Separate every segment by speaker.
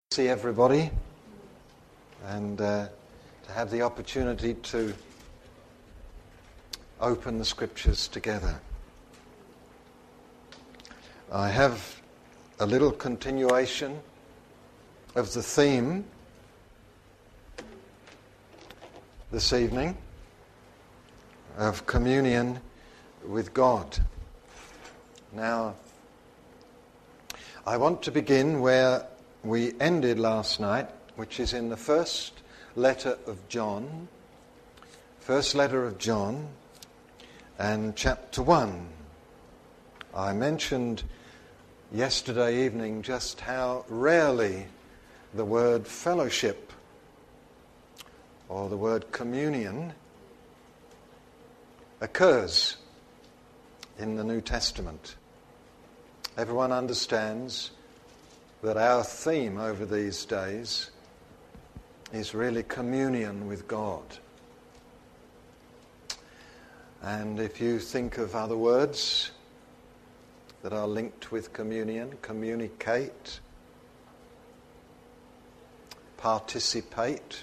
Speaker 1: See everybody and to have the opportunity to open the scriptures together. I have a little continuation of the theme this evening of communion with God. Now, I want to begin where we ended last night, which is in the first letter of John, and chapter 1. I mentioned yesterday evening just how rarely the word fellowship or the word communion occurs in the New Testament. Everyone understands that our theme over these days is really communion with God. And if you think of other words that are linked with communion, communicate, participate,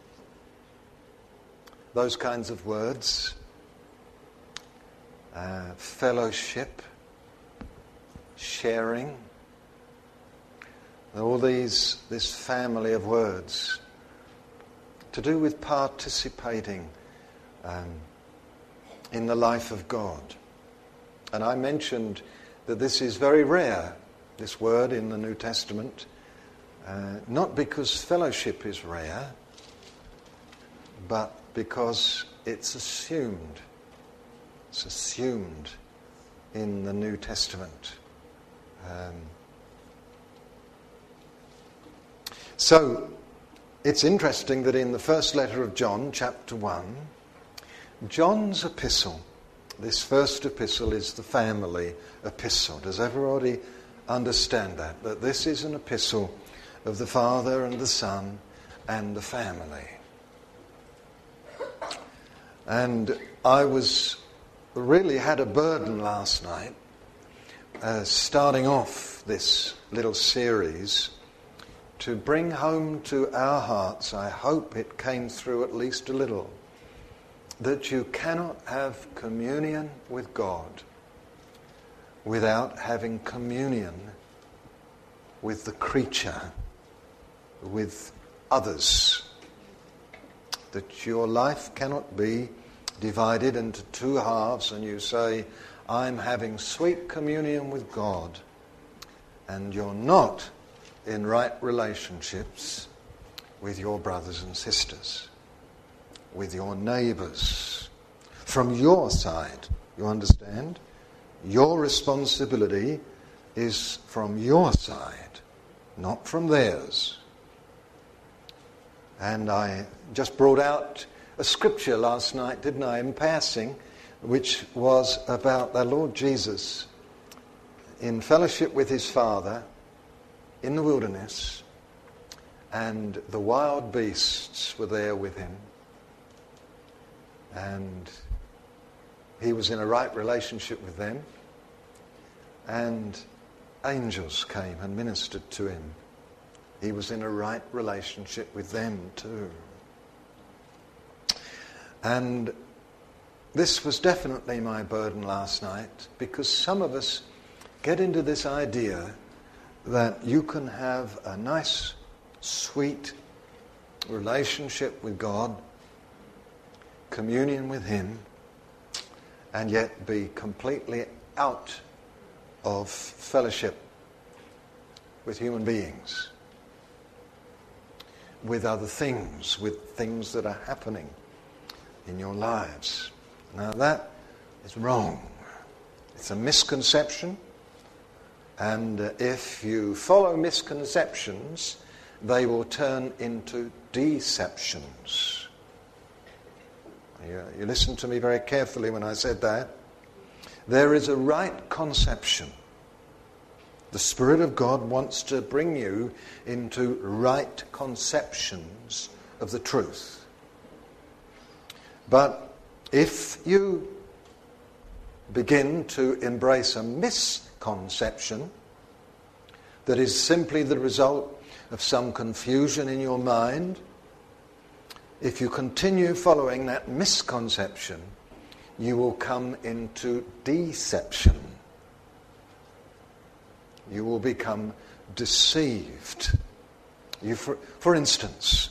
Speaker 1: those kinds of words, fellowship, sharing, all this family of words to do with participating in the life of God. And I mentioned that this is very rare, this word in the New Testament, not because fellowship is rare, but because it's assumed. It's assumed in the New Testament. So, it's interesting that in the first letter of John, chapter 1, John's epistle, this first epistle is the family epistle. Does everybody understand that? That this is an epistle of the Father and the Son and the family. And I really had a burden last night, starting off this little series, to bring home to our hearts, I hope it came through at least a little, that you cannot have communion with God without having communion with the creature, with others. That your life cannot be divided into two halves and you say, I'm having sweet communion with God, and you're not in right relationships with your brothers and sisters, with your neighbours. From your side, you understand? Your responsibility is from your side, not from theirs. And I just brought out a scripture last night, didn't I, in passing, which was about the Lord Jesus in fellowship with his Father in the wilderness, and the wild beasts were there with him, and he was in a right relationship with them, and angels came and ministered to him. He was in a right relationship with them too. And this was definitely my burden last night, because some of us get into this idea that you can have a nice, sweet relationship with God, communion with him, and yet be completely out of fellowship with human beings, with other things, with things that are happening in your lives. Now that is wrong. It's a misconception. And if you follow misconceptions, they will turn into deceptions. You listened to me very carefully when I said that. There is a right conception. The Spirit of God wants to bring you into right conceptions of the truth. But if you begin to embrace a misconception that is simply the result of some confusion in your mind, if you continue following that misconception, you will come into deception. You will become deceived. For instance,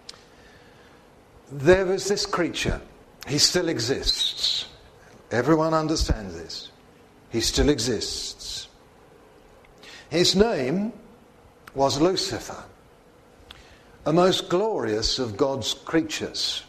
Speaker 1: there was this creature. He still exists. Everyone understands this. He still exists. His name was Lucifer, a most glorious of God's creatures.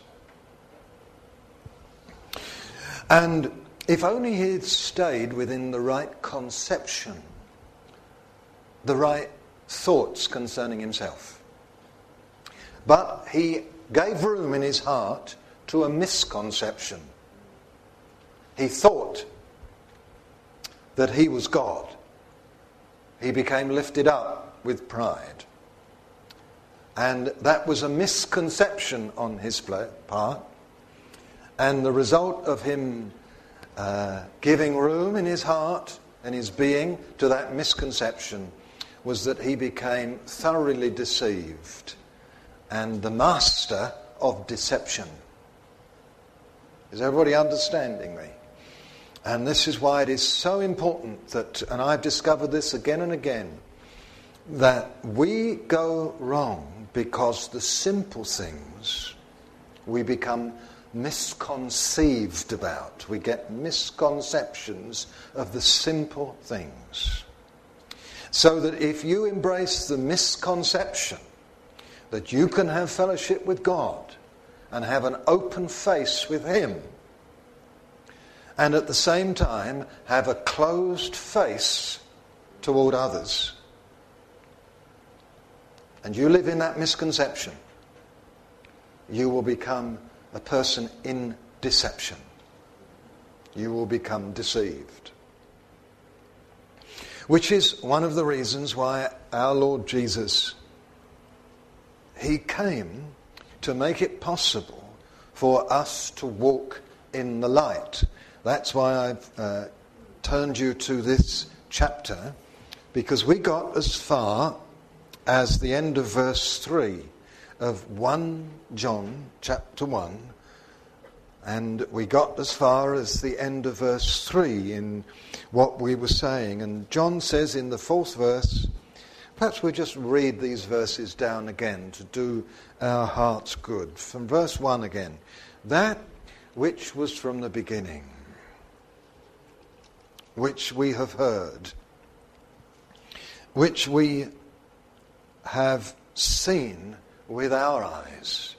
Speaker 1: And if only he had stayed within the right conception, the right thoughts concerning himself. But he gave room in his heart to a misconception. He thought that he was God. He became lifted up with pride. And that was a misconception on his part. And the result of him giving room in his heart and his being to that misconception was that he became thoroughly deceived and the master of deception. Is everybody understanding me? And this is why it is so important that, and I've discovered this again and again, that we go wrong because the simple things we become misconceived about. We get misconceptions of the simple things. So that if you embrace the misconception that you can have fellowship with God and have an open face with Him, and at the same time have a closed face toward others, and you live in that misconception, you will become a person in deception. You will become deceived. Which is one of the reasons why our Lord Jesus, He came to make it possible for us to walk in the light. That's why I've turned you to this chapter, because we got as far as the end of verse 3 of 1 John chapter 1, and we got as far as the end of verse 3 in what we were saying. And John says in the 4th verse, perhaps we'll just read these verses down again to do our hearts good. From verse 1 again. That which was from the beginning, which we have heard, which we have seen with our eyes,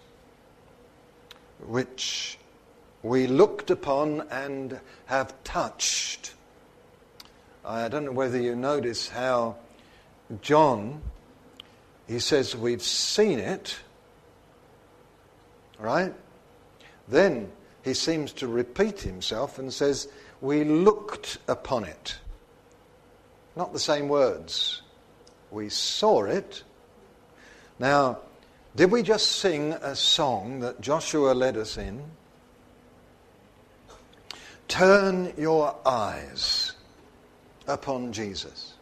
Speaker 1: which we looked upon and have touched. I don't know whether you notice how John, he says we've seen it, right? Then he seems to repeat himself and says we looked upon it. Not the same words. We saw it. Now, did we just sing a song that Joshua led us in? Turn your eyes upon Jesus.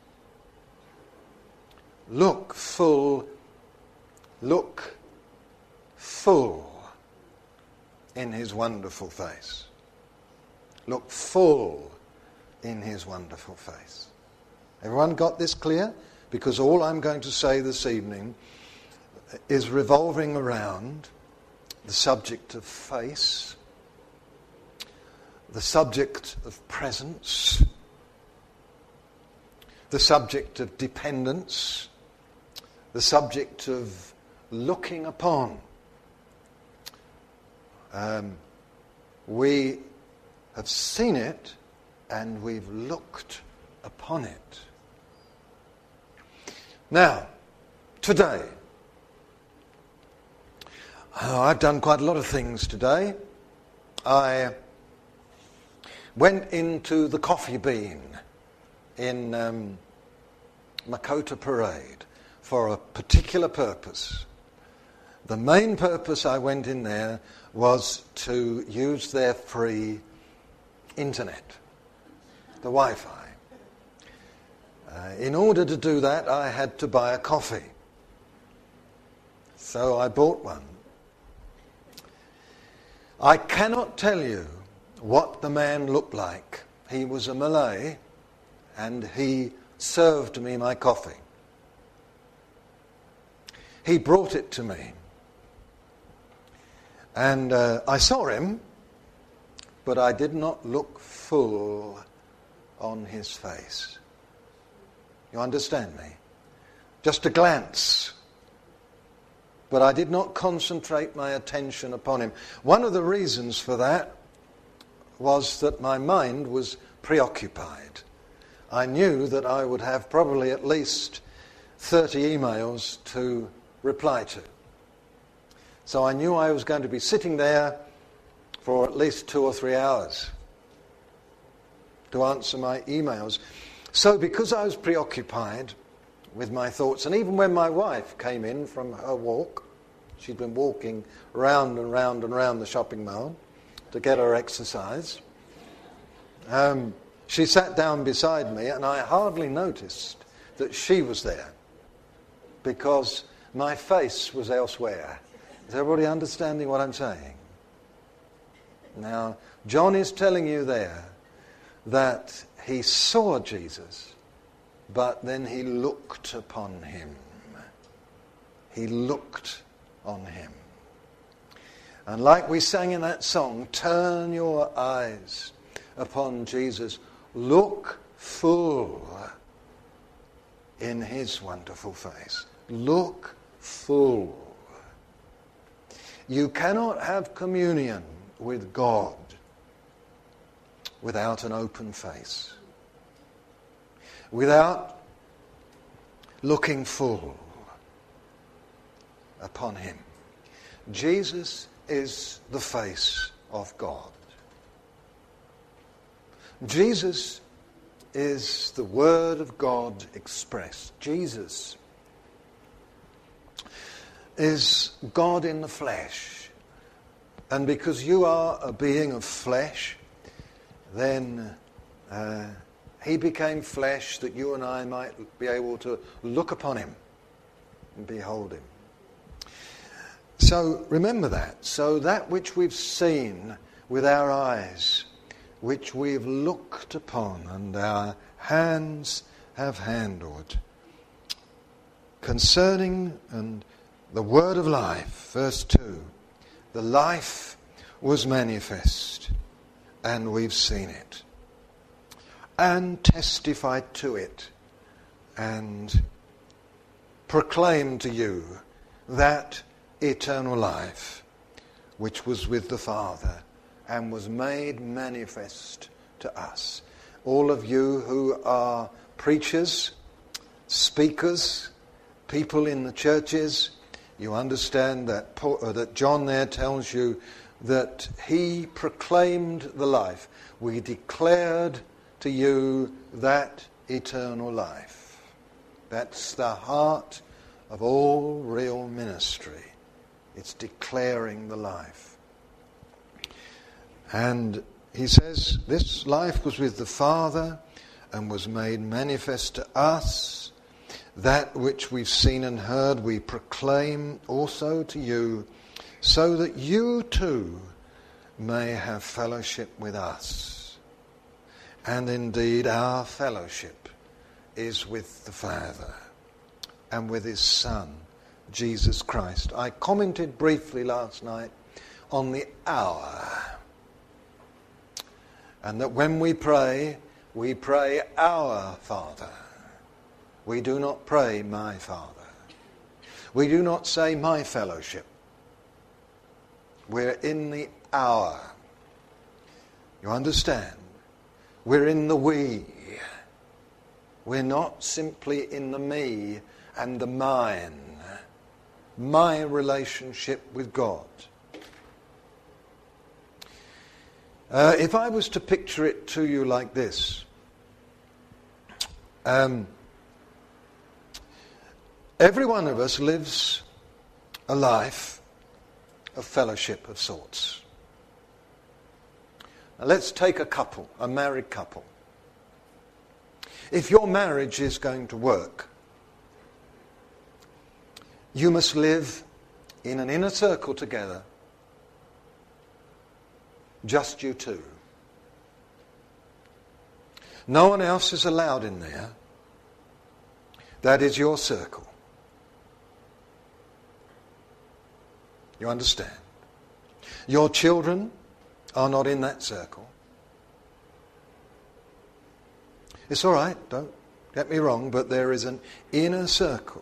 Speaker 1: Look full in His wonderful face. Look full in His wonderful face. Everyone got this clear? Because all I'm going to say this evening is revolving around the subject of face, the subject of presence, the subject of dependence, the subject of looking upon. We have seen it and we've looked upon it. Now, today, I've done quite a lot of things today. I went into the Coffee Bean in Makota Parade for a particular purpose. The main purpose I went in there was to use their free internet, the Wi-Fi. In order to do that, I had to buy a coffee. So I bought one. I cannot tell you what the man looked like. He was a Malay, and he served me my coffee. He brought it to me. And I saw him, but I did not look full on his face. You understand me? Just a glance. But I did not concentrate my attention upon him. One of the reasons for that was that my mind was preoccupied. I knew that I would have probably at least 30 emails to reply to. So I knew I was going to be sitting there for at least 2 or 3 hours to answer my emails. So because I was preoccupied with my thoughts, and even when my wife came in from her walk, she'd been walking round and round and round the shopping mall to get her exercise, she sat down beside me, and I hardly noticed that she was there because my face was elsewhere. Is everybody understanding what I'm saying? Now, John is telling you there that he saw Jesus, but then he looked upon him. He looked on him. And like we sang in that song, turn your eyes upon Jesus. Look full in his wonderful face. Look full. You cannot have communion with God without an open face, without looking full upon him. Jesus is the face of God. Jesus is the Word of God expressed. Jesus is God in the flesh. And because you are a being of flesh, then he became flesh that you and I might be able to look upon him and behold him. So remember that. So that which we've seen with our eyes, which we've looked upon and our hands have handled, concerning and the word of life, verse 2, the life was manifest, and we've seen it, and testified to it, and proclaimed to you that eternal life which was with the Father and was made manifest to us. All of you who are preachers, speakers, people in the churches, you understand that that John there tells you that he proclaimed the life. We declared to you that eternal life. That's the heart of all real ministry. It's declaring the life. And he says, this life was with the Father and was made manifest to us. That which we've seen and heard we proclaim also to you, so that you too may have fellowship with us. And indeed our fellowship is with the Father and with his Son, Jesus Christ. I commented briefly last night on the hour. And that when we pray our Father. We do not pray my Father. We do not say my fellowship. We're in the hour. You understand? We're in the we. We're not simply in the me and the mine. My relationship with God. If I was to picture it to you like this, every one of us lives a life of fellowship of sorts. Now let's take a couple, a married couple. If your marriage is going to work, you must live in an inner circle together, just you two. No one else is allowed in there. That is your circle. You understand? Your children are not in that circle. It's all right, don't get me wrong, but there is an inner circle.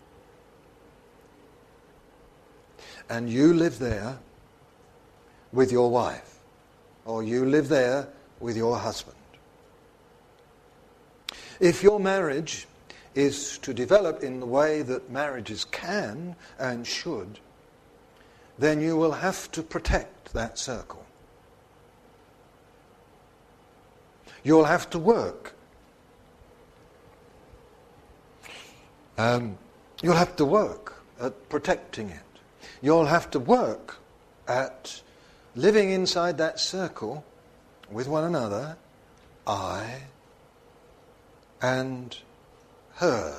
Speaker 1: And you live there with your wife, or you live there with your husband. If your marriage is to develop in the way that marriages can and should, then you will have to protect that circle. You'll have to work. You'll have to work at protecting it. You'll have to work at living inside that circle with one another, I and her,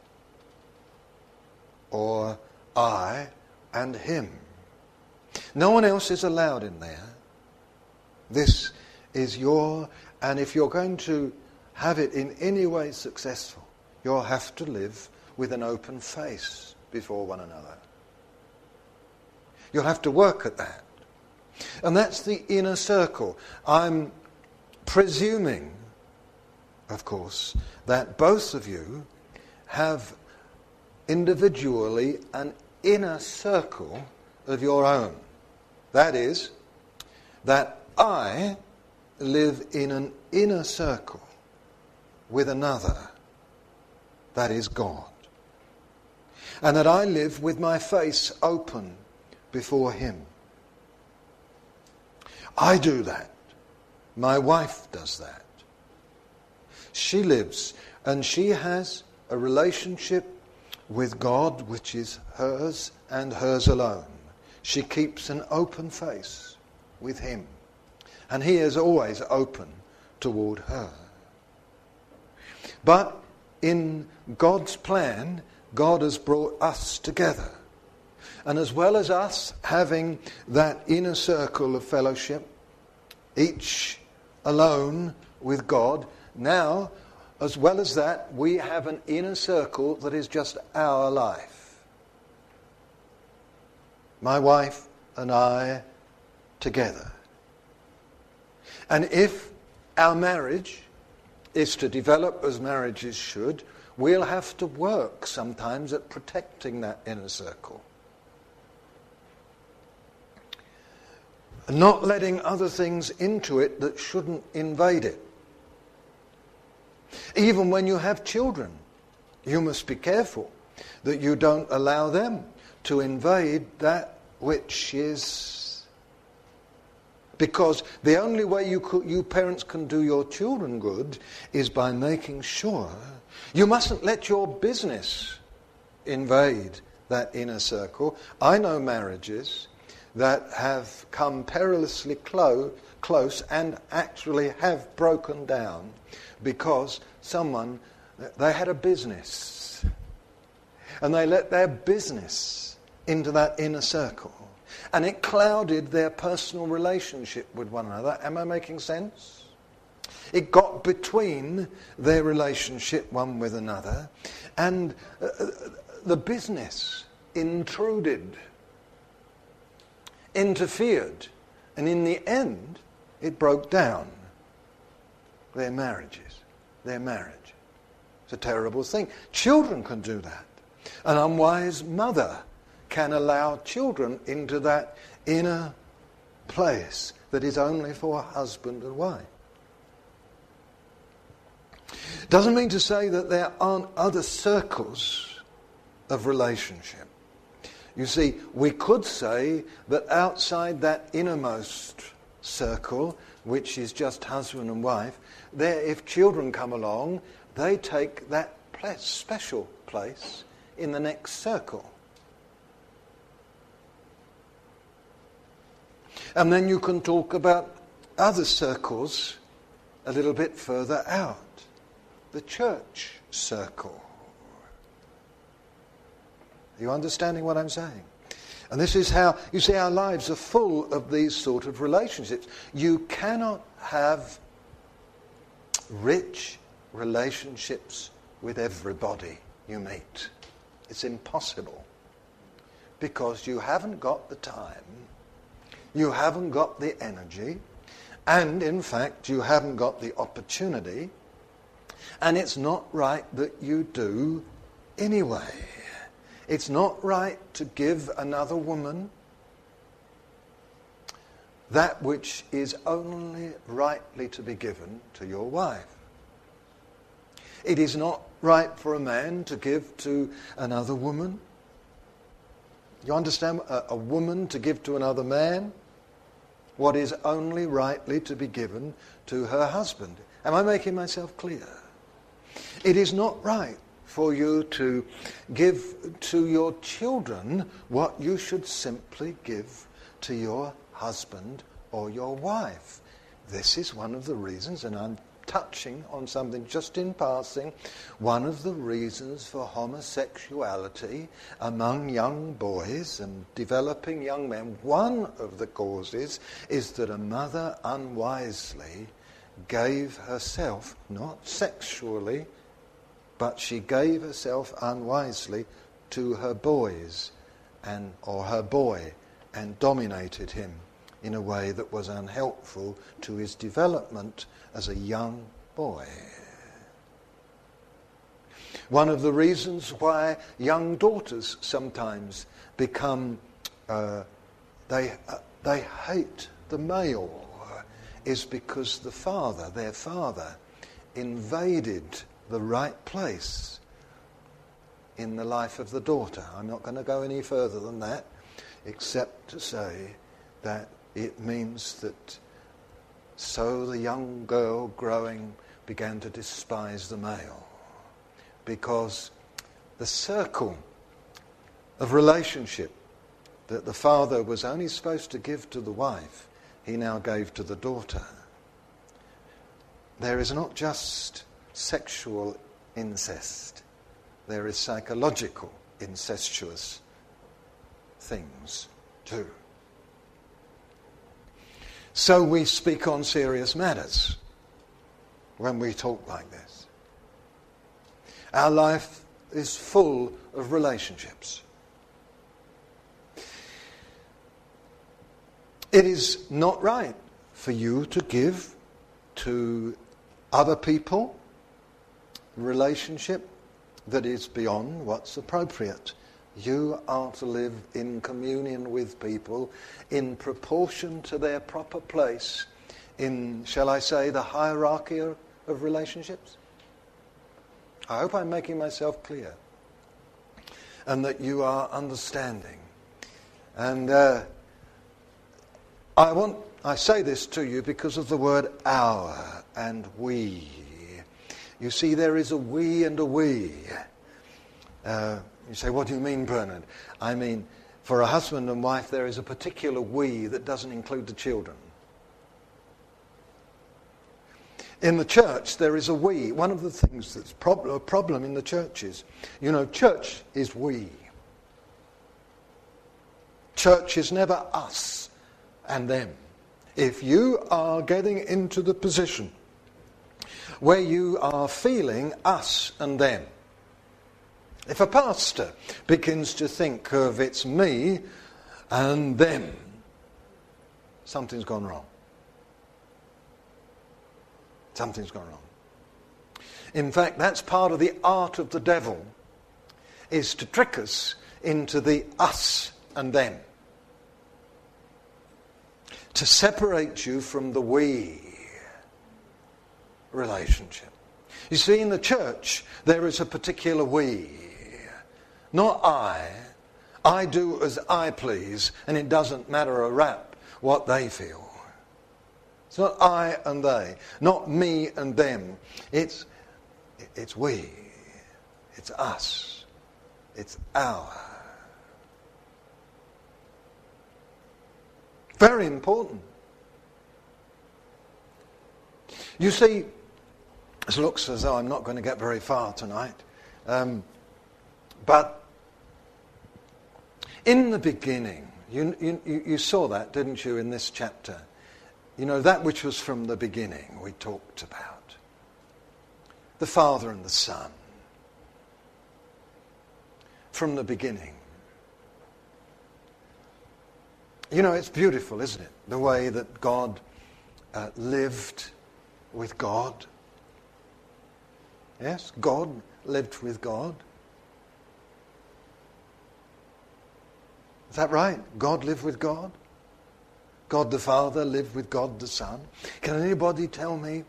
Speaker 1: or I and him. No one else is allowed in there. This is your, and if you're going to have it in any way successful, you'll have to live with an open face before one another. You'll have to work at that. And that's the inner circle. I'm presuming, of course, that both of you have individually an inner circle of your own. That is, that I live in an inner circle with another, that is God. And that I live with my face open before him. I do that. My wife does that. She lives and she has a relationship with God which is hers and hers alone. She keeps an open face with him. And he is always open toward her. But in God's plan, God has brought us together. And as well as us having that inner circle of fellowship, each alone with God, now, as well as that, we have an inner circle that is just our life. My wife and I together. And if our marriage is to develop as marriages should, we'll have to work sometimes at protecting that inner circle. Not letting other things into it that shouldn't invade it. Even when you have children, you must be careful that you don't allow them to invade that which is... Because the only way you parents can do your children good is by making sure you mustn't let your business invade that inner circle. I know marriages that have come perilously close and actually have broken down because they had a business and they let their business into that inner circle and it clouded their personal relationship with one another. Am I making sense? It got between their relationship one with another and the business intruded, interfered, and in the end it broke down their marriage. It's a terrible thing. Children can do that. An unwise mother can allow children into that inner place that is only for husband and wife. Doesn't mean to say that there aren't other circles of relationship. You see, we could say that outside that innermost circle, which is just husband and wife, there, if children come along, they take that special place in the next circle. And then you can talk about other circles a little bit further out. The church circle. Are you understanding what I'm saying? And this is how, you see, our lives are full of these sort of relationships. You cannot have rich relationships with everybody you meet. It's impossible. Because you haven't got the time, you haven't got the energy, and in fact you haven't got the opportunity, and it's not right that you do anyway. It's not right to give another woman that which is only rightly to be given to your wife. It is not right for a man to give to another woman. You understand? A woman to give to another man what is only rightly to be given to her husband. Am I making myself clear? It is not right for you to give to your children what you should simply give to your husband or your wife. This is one of the reasons, and I'm touching on something just in passing, one of the reasons for homosexuality among young boys and developing young men. One of the causes is that a mother unwisely gave herself, not sexually, but she gave herself unwisely to her boys or her boy and dominated him in a way that was unhelpful to his development as a young boy. One of the reasons why young daughters sometimes become, they hate the male is because their father, invaded the right place in the life of the daughter. I'm not going to go any further than that, except to say that it means that so the young girl growing began to despise the male, because the circle of relationship that the father was only supposed to give to the wife, he now gave to the daughter. There is not just sexual incest, there is psychological incestuous things too. So we speak on serious matters when we talk like this. Our life is full of relationships. It is not right for you to give to other people relationship that is beyond what's appropriate. You are to live in communion with people in proportion to their proper place in, shall I say, the hierarchy of relationships. I hope I'm making myself clear and that you are understanding. And I say this to you because of the word our and we. You see, there is a we and a we. You say, what do you mean, Bernard? I mean, for a husband and wife, there is a particular we that doesn't include the children. In the church, there is a we. One of the things that's a problem in the church is, church is we. Church is never us and them. If you are getting into the position where you are feeling us and them, if a pastor begins to think of it's me and them, something's gone wrong. Something's gone wrong. In fact, that's part of the art of the devil, is to trick us into the us and them. To separate you from the we relationship. You see, in the church, there is a particular we. Not I. I do as I please, and it doesn't matter a rap what they feel. It's not I and they, not me and them. It's we. It's us. It's our. Very important. You see, it looks as though I'm not going to get very far tonight. But In the beginning, you saw that, didn't you, in this chapter? You know, that which was from the beginning we talked about. The Father and the Son. From the beginning. You know, it's beautiful, isn't it? The way that God lived with God. Yes, God lived with God. Is that right? God lived with God? God the Father lived with God the Son? Can anybody tell me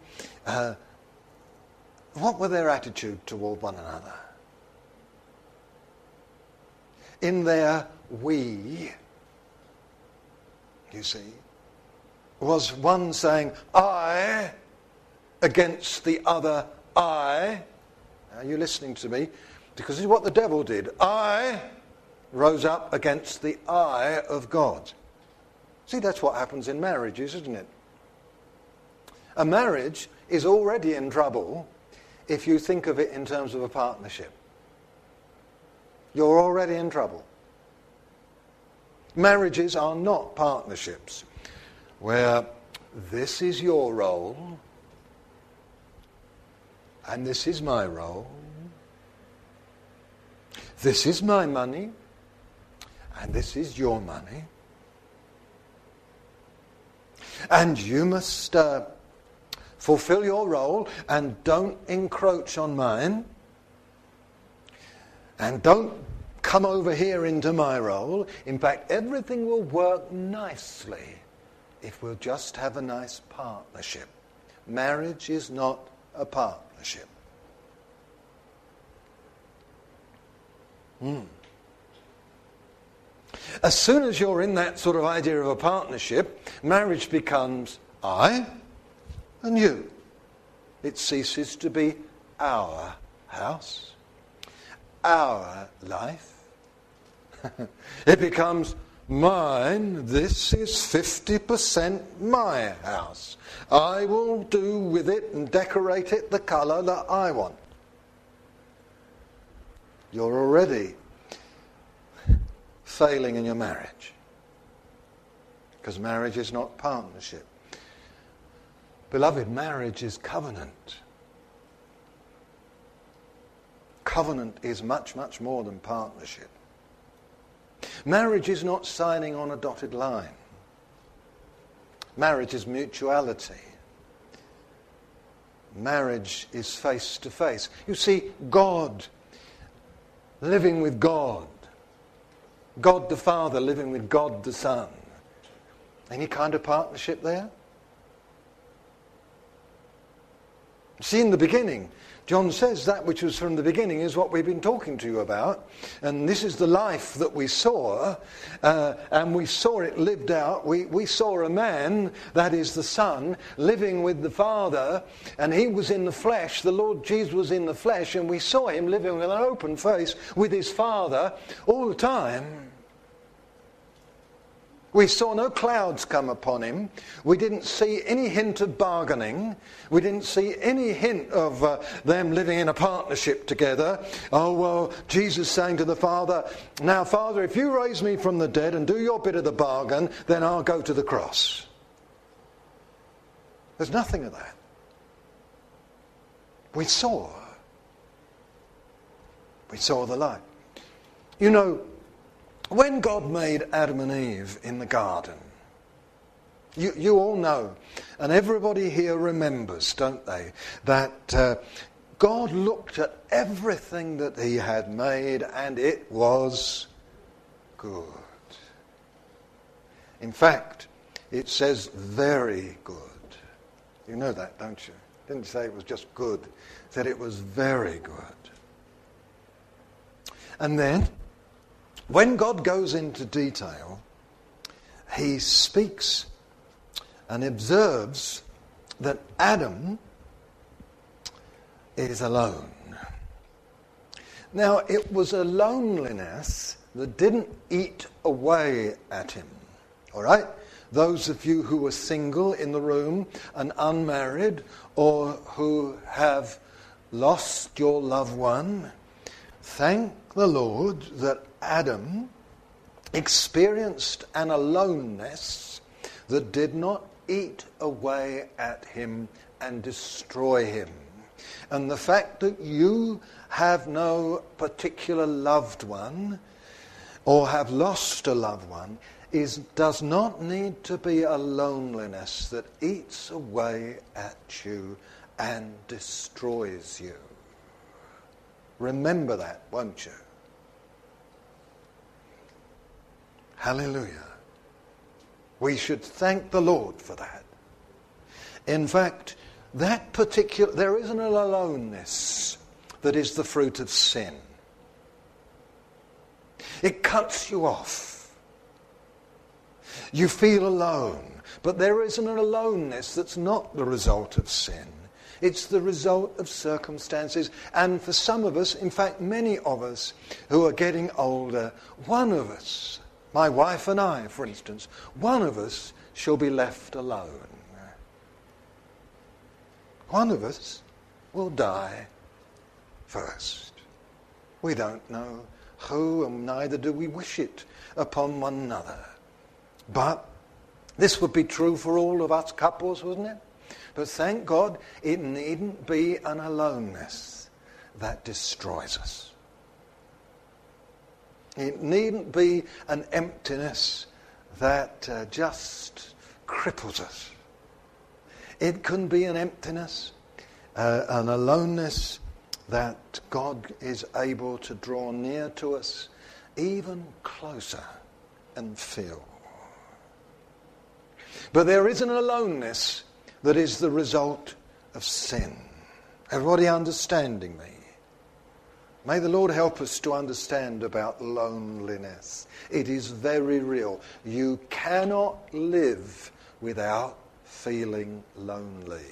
Speaker 1: what were their attitude toward one another? In their we, you see, was one saying, I, against the other, I. Are you listening to me? Because this is what the devil did. I rose up against the I of God. See, that's what happens in marriages, isn't it? A marriage is already in trouble if you think of it in terms of a partnership. You're already in trouble. Marriages are not partnerships where this is your role and this is my role. This is my money and this is your money. And you must fulfill your role and don't encroach on mine. And don't come over here into my role. In fact, everything will work nicely if we'll just have a nice partnership. Marriage is not a partnership. As soon as you're in that sort of idea of a partnership, marriage becomes I and you. It ceases to be our house, our life. It becomes mine. This is 50% my house. I will do with it and decorate it the colour that I want. You're already failing in your marriage. Because marriage is not partnership. Beloved, marriage is covenant. Covenant is much, much more than partnership. Marriage is not signing on a dotted line. Marriage is mutuality. Marriage is face to face. You see, God, living with God. God the Father living with God the Son. Any kind of partnership there? See, in the beginning, John says that which was from the beginning is what we've been talking to you about. And this is the life that we saw. And we saw it lived out. We saw a man, that is the Son, living with the Father. And he was in the flesh. The Lord Jesus was in the flesh. And we saw him living with an open face with his Father all the time. We saw no clouds come upon him. We didn't see any hint of bargaining. We didn't see any hint of them living in a partnership together. Oh, well, Jesus saying to the Father, now, Father, if you raise me from the dead and do your bit of the bargain, then I'll go to the cross. There's nothing of that. We saw the light. You know, when God made Adam and Eve in the garden, you all know, and everybody here remembers, don't they, that God looked at everything that he had made and it was good. In fact, it says very good. You know that, don't you? It didn't say it was just good. It said it was very good. And then, when God goes into detail, he speaks and observes that Adam is alone. Now, it was a loneliness that didn't eat away at him. All right? Those of you who are single in the room and unmarried, or who have lost your loved one, thank the Lord that Adam experienced an aloneness that did not eat away at him and destroy him. And the fact that you have no particular loved one or have lost a loved one does not need to be a loneliness that eats away at you and destroys you. Remember that, won't you? Hallelujah. We should thank the Lord for that. In fact, there isn't an aloneness that is the fruit of sin. It cuts you off. You feel alone. But there isn't an aloneness that's not the result of sin. It's the result of circumstances. And for some of us, in fact many of us who are getting older, one of us, my wife and I, for instance, one of us shall be left alone. One of us will die first. We don't know who, and neither do we wish it upon one another. But this would be true for all of us couples, wouldn't it? But thank God it needn't be an aloneness that destroys us. It needn't be an emptiness that just cripples us. It can be an emptiness, an aloneness that God is able to draw near to us, even closer, and fill. But there is an aloneness that is the result of sin. Everybody understanding me? May the Lord help us to understand about loneliness. It is very real. You cannot live without feeling lonely.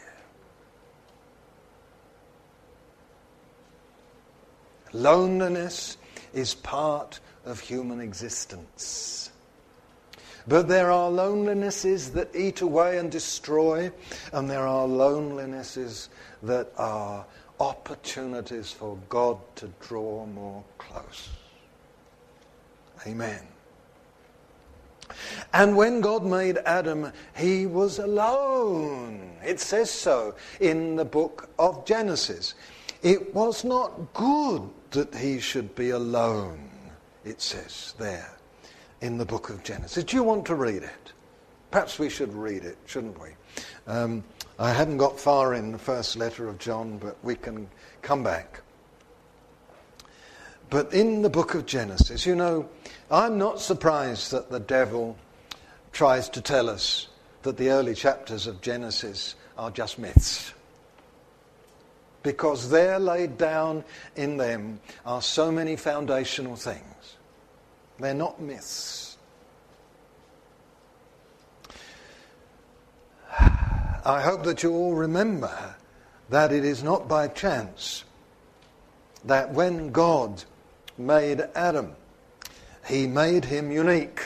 Speaker 1: Loneliness is part of human existence. But there are lonelinesses that eat away and destroy, and there are lonelinesses that are opportunities for God to draw more close. Amen. And when God made Adam, he was alone. It says so in the book of Genesis. It was not good that he should be alone, it says there in the book of Genesis. Do you want to read it? Perhaps we should read it, shouldn't we? I haven't got far in the first letter of John, but we can come back. But in the book of Genesis, you know, I'm not surprised that the devil tries to tell us that the early chapters of Genesis are just myths. Because there laid down in them are so many foundational things. They're not myths. I hope that you all remember that it is not by chance that when God made Adam, he made him unique.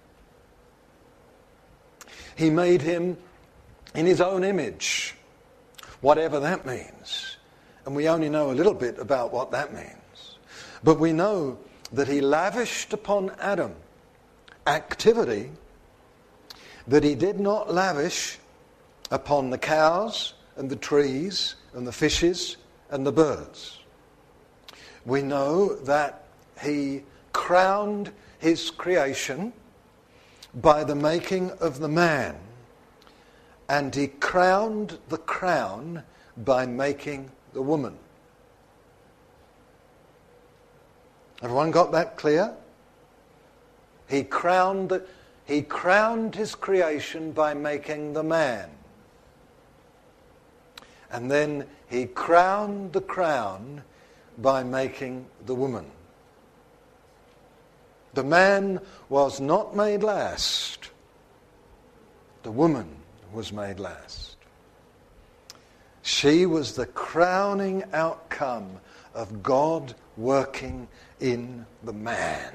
Speaker 1: He made him in his own image, whatever that means. And we only know a little bit about what that means. But we know that he lavished upon Adam activity that he did not lavish upon the cows and the trees and the fishes and the birds. We know that he crowned his creation by the making of the man, and he crowned the crown by making the woman. Everyone got that clear? He crowned his creation by making the man. And then he crowned the crown by making the woman. The man was not made last. The woman was made last. She was the crowning outcome of God working in the man.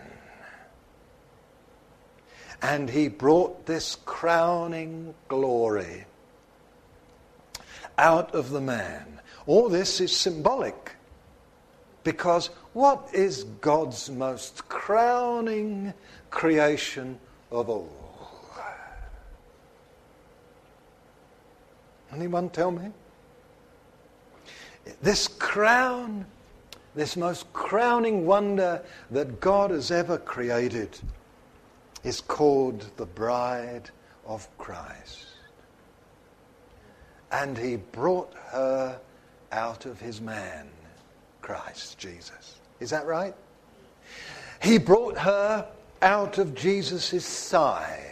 Speaker 1: And he brought this crowning glory out of the man. All this is symbolic. Because what is God's most crowning creation of all? Anyone tell me? This crown, this most crowning wonder that God has ever created is called the bride of Christ. And he brought her out of his man, Christ Jesus. Is that right? He brought her out of Jesus' side.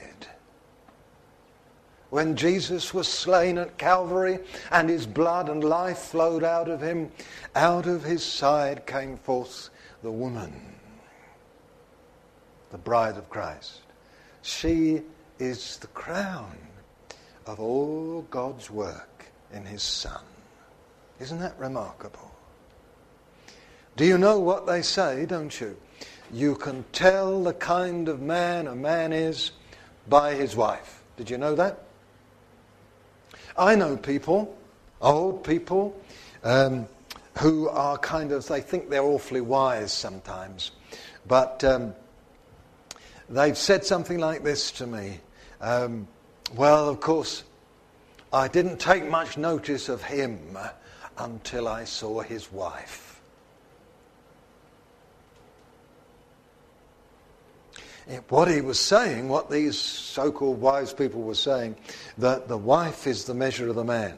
Speaker 1: When Jesus was slain at Calvary and his blood and life flowed out of him, out of his side came forth the woman, the bride of Christ. She is the crown of all God's work in his Son. Isn't that remarkable? Do you know what they say, don't you? You can tell the kind of man a man is by his wife. Did you know that? I know people, old people, who are kind of, they think they're awfully wise sometimes. But they've said something like this to me. Well, of course, I didn't take much notice of him until I saw his wife. What he was saying, what these so-called wise people were saying, that the wife is the measure of the man.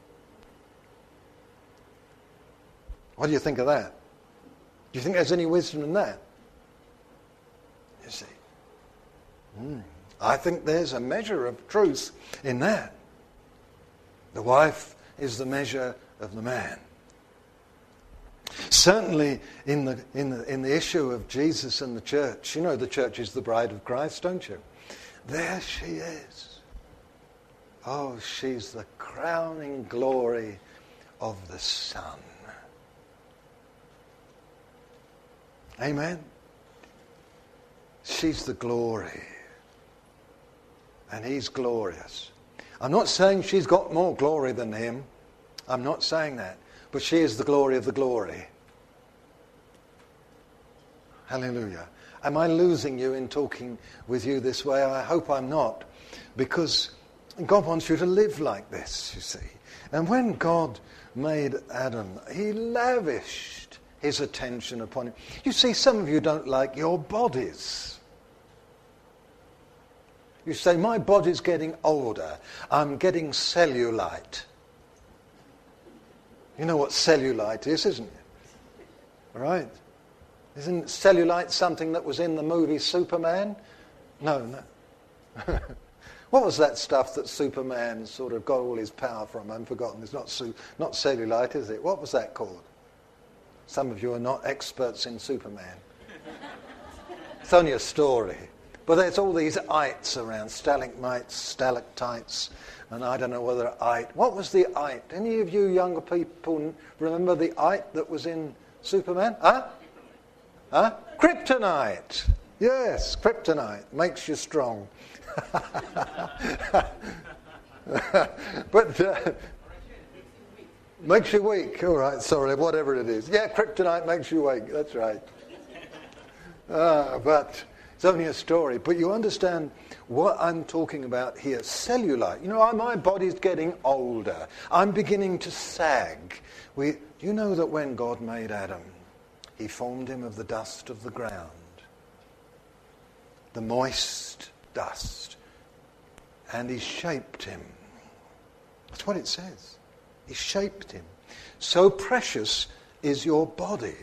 Speaker 1: What do you think of that? Do you think there's any wisdom in that? You see. I think there's a measure of truth in that. The wife is the measure of the man. Certainly in the issue of Jesus and the church, you know the church is the bride of Christ, don't you? There she is. Oh, she's the crowning glory of the Son. Amen? She's the glory. And he's glorious. I'm not saying she's got more glory than him. I'm not saying that. But she is the glory of the glory. Hallelujah. Am I losing you in talking with you this way? I hope I'm not. Because God wants you to live like this, you see. And when God made Adam, he lavished his attention upon him. You see, some of you don't like your bodies. You say, my body's getting older. I'm getting cellulite. You know what cellulite is, isn't it? Right? Isn't cellulite something that was in the movie Superman? No. What was that stuff that Superman sort of got all his power from? I've forgotten. It's not cellulite, is it? What was that called? Some of you are not experts in Superman. It's only a story. But there's all these ites around, stalagmites, stalactites, and I don't know whether what was the ite? Any of you younger people remember the ite that was in Superman? Huh? Kryptonite. Yes, kryptonite makes you strong. But makes you weak. All right, sorry, whatever it is. Yeah, kryptonite makes you weak. That's right. But it's only a story. But you understand what I'm talking about here. Cellulite. You know, my body's getting older. I'm beginning to sag. Do you know that when God made Adam, he formed him of the dust of the ground? The moist dust. And he shaped him. That's what it says. He shaped him. So precious is your body.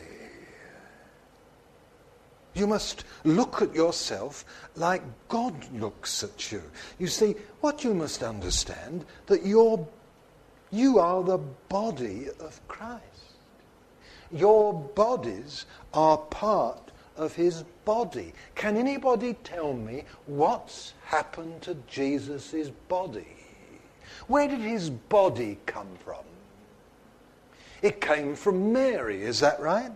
Speaker 1: You must look at yourself like God looks at you. You see, what you must understand, that you are the body of Christ. Your bodies are part of his body. Can anybody tell me what's happened to Jesus' body? Where did his body come from? It came from Mary, is that right?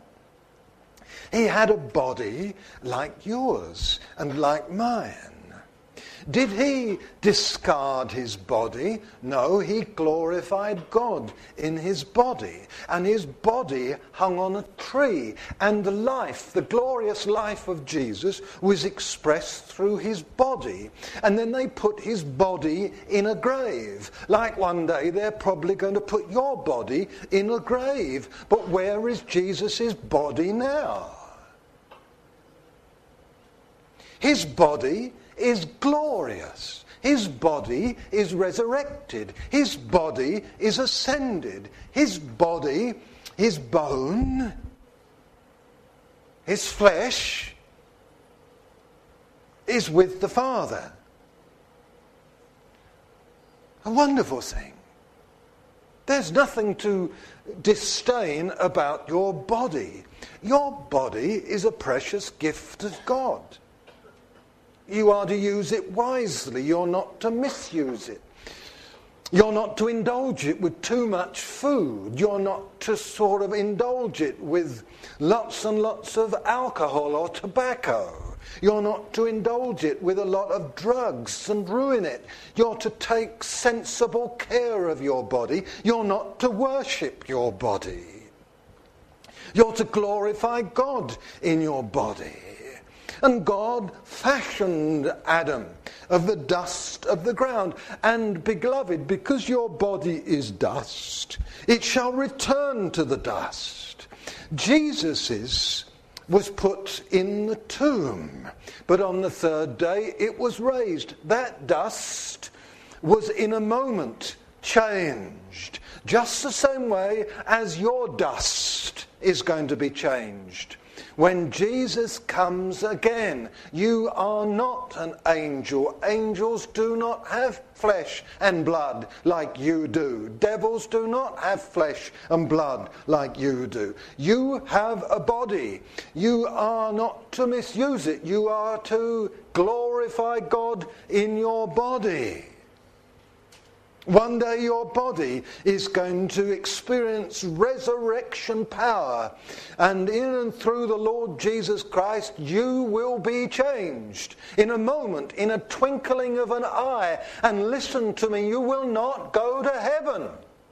Speaker 1: He had a body like yours and like mine. Did he discard his body? No, he glorified God in his body. And his body hung on a tree. And the life, the glorious life of Jesus, was expressed through his body. And then they put his body in a grave. Like one day they're probably going to put your body in a grave. But where is Jesus' body now? His body is glorious. His body is resurrected. His body is ascended. His body, his bone, his flesh is with the Father. A wonderful thing. There's nothing to disdain about your body. Your body is a precious gift of God. You are to use it wisely. You're not to misuse it. You're not to indulge it with too much food. You're not to sort of indulge it with lots and lots of alcohol or tobacco. You're not to indulge it with a lot of drugs and ruin it. You're to take sensible care of your body. You're not to worship your body. You're to glorify God in your body. And God fashioned Adam of the dust of the ground. And beloved, because your body is dust, it shall return to the dust. Jesus's was put in the tomb, but on the third day it was raised. That dust was in a moment changed, just the same way as your dust is going to be changed. When Jesus comes again, you are not an angel. Angels do not have flesh and blood like you do. Devils do not have flesh and blood like you do. You have a body. You are not to misuse it. You are to glorify God in your body. One day your body is going to experience resurrection power, and in and through the Lord Jesus Christ you will be changed in a moment, in a twinkling of an eye. And listen to me, you will not go to heaven.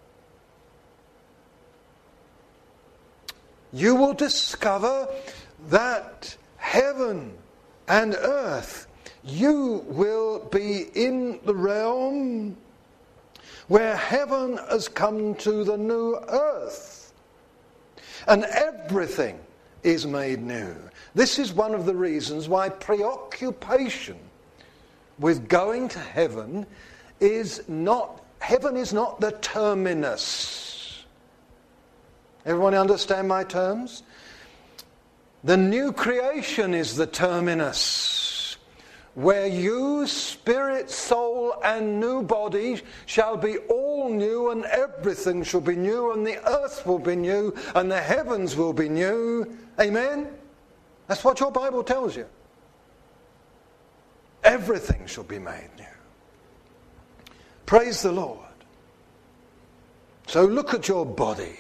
Speaker 1: You will discover that heaven and earth, you will be in the realm where heaven has come to the new earth, and everything is made new. This is one of the reasons why preoccupation with going to heaven is not the terminus. Everyone understand my terms? The new creation is the terminus, where you, spirit, soul, and new body shall be all new, and everything shall be new, and the earth will be new, and the heavens will be new. Amen? That's what your Bible tells you. Everything shall be made new. Praise the Lord. So look at your body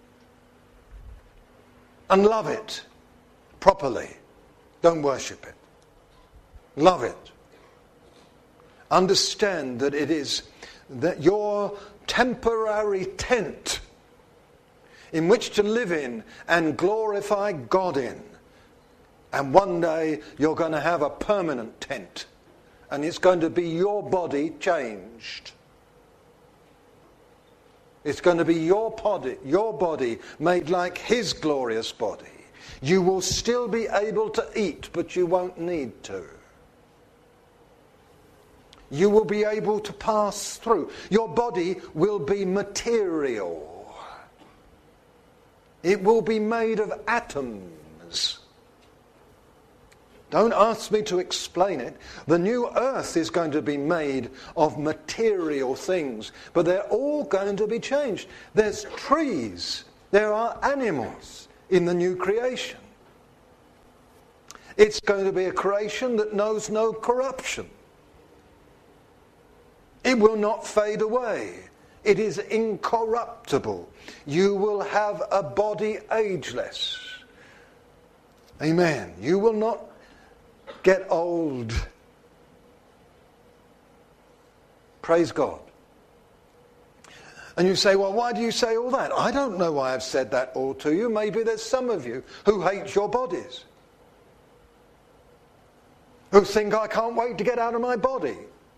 Speaker 1: and love it properly. Don't worship it. Love it. Understand that it is that your temporary tent in which to live in and glorify God in. And one day you're going to have a permanent tent, and it's going to be your body changed. It's going to be your body made like his glorious body. You will still be able to eat, but you won't need to. You will be able to pass through. Your body will be material. It will be made of atoms. Don't ask me to explain it. The new earth is going to be made of material things, but they're all going to be changed. There's trees, there are animals in the new creation. It's going to be a creation that knows no corruption. It will not fade away. It is incorruptible. You will have a body ageless. Amen. You will not get old. Praise God. And you say, well, why do you say all that? I don't know why I've said that all to you. Maybe there's some of you who hate your bodies, who think, I can't wait to get out of my body.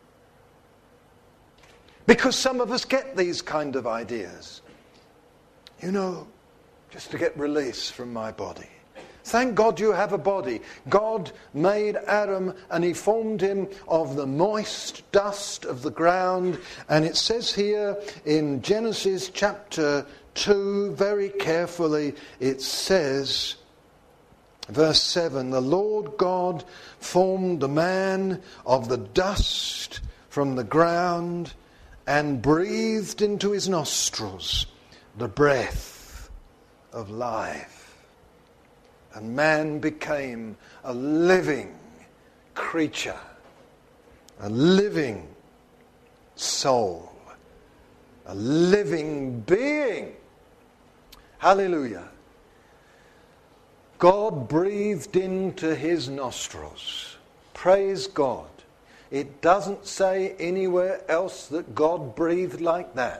Speaker 1: Because some of us get these kind of ideas. You know, just to get release from my body. Thank God you have a body. God made Adam and he formed him of the moist dust of the ground. And it says here in Genesis chapter 2, very carefully, it says, verse 7, the Lord God formed the man of the dust from the ground and breathed into his nostrils the breath of life. And man became a living creature, a living soul, a living being. Hallelujah. God breathed into his nostrils. Praise God. It doesn't say anywhere else that God breathed like that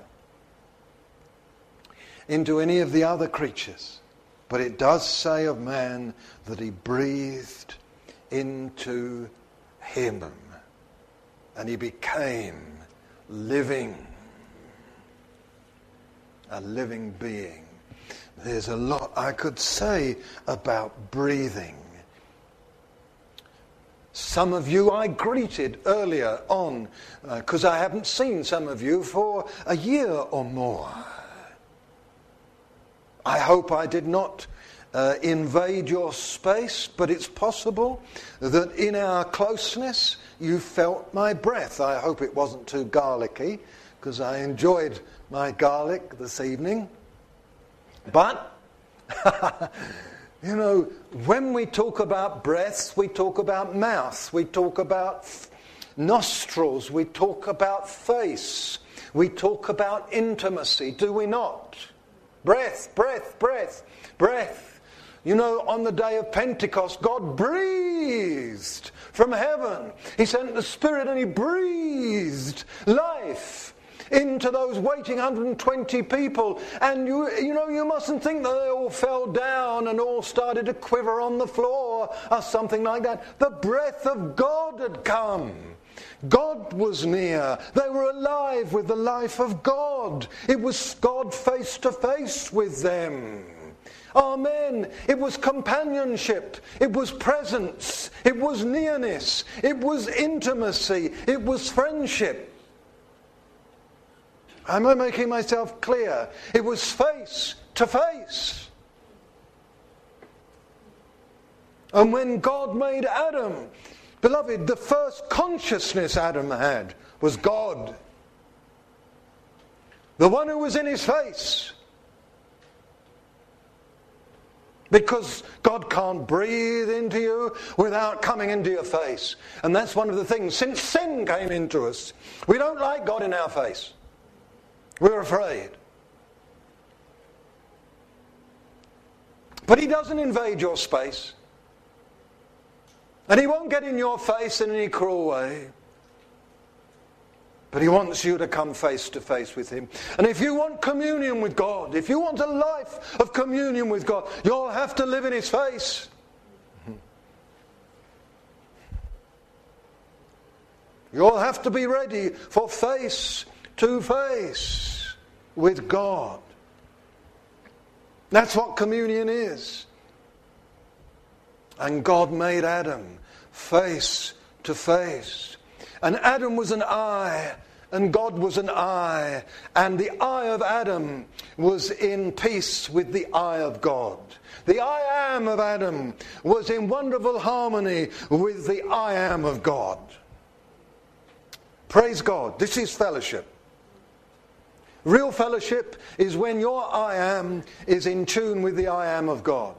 Speaker 1: into any of the other creatures. But it does say of man that he breathed into him and he became living, a living being. There's a lot I could say about breathing. Some of you I greeted earlier on because I haven't seen some of you for a year or more. I hope I did not invade your space, but it's possible that in our closeness you felt my breath. I hope it wasn't too garlicky, because I enjoyed my garlic this evening. But, you know, when we talk about breaths, we talk about mouth, we talk about nostrils, we talk about face, we talk about intimacy, do we not? Breath, breath, breath, breath. You know, on the day of Pentecost, God breathed from heaven. He sent the Spirit and he breathed life into those waiting 120 people. And you know, you mustn't think that they all fell down and all started to quiver on the floor or something like that. The breath of God had come. God was near. They were alive with the life of God. It was God face to face with them. Amen. It was companionship. It was presence. It was nearness. It was intimacy. It was friendship. Am I making myself clear? It was face to face. And when God made Adam, beloved, the first consciousness Adam had was God. The one who was in his face. Because God can't breathe into you without coming into your face. And that's one of the things. Since sin came into us, we don't like God in our face. We're afraid. But he doesn't invade your space. And he won't get in your face in any cruel way. But he wants you to come face to face with him. And if you want communion with God, if you want a life of communion with God, you'll have to live in his face. You'll have to be ready for face to face with God. That's what communion is. And God made Adam face to face. And Adam was an eye, and God was an eye. And the eye of Adam was in peace with the eye of God. The I am of Adam was in wonderful harmony with the I am of God. Praise God. This is fellowship. Real fellowship is when your I am is in tune with the I am of God.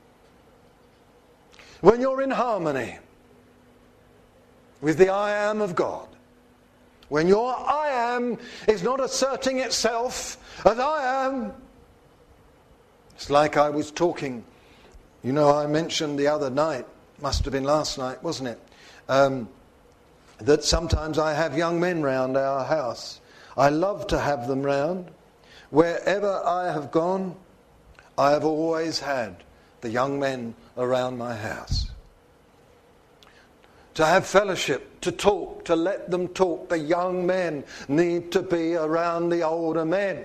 Speaker 1: When you're in harmony with the I am of God. When your I am is not asserting itself as I am. It's like I was talking, you know, I mentioned the other night, must have been last night, wasn't it? that sometimes I have young men round our house. I love to have them round. Wherever I have gone, I have always had the young men around my house. To have fellowship, to talk, to let them talk. The young men need to be around the older men.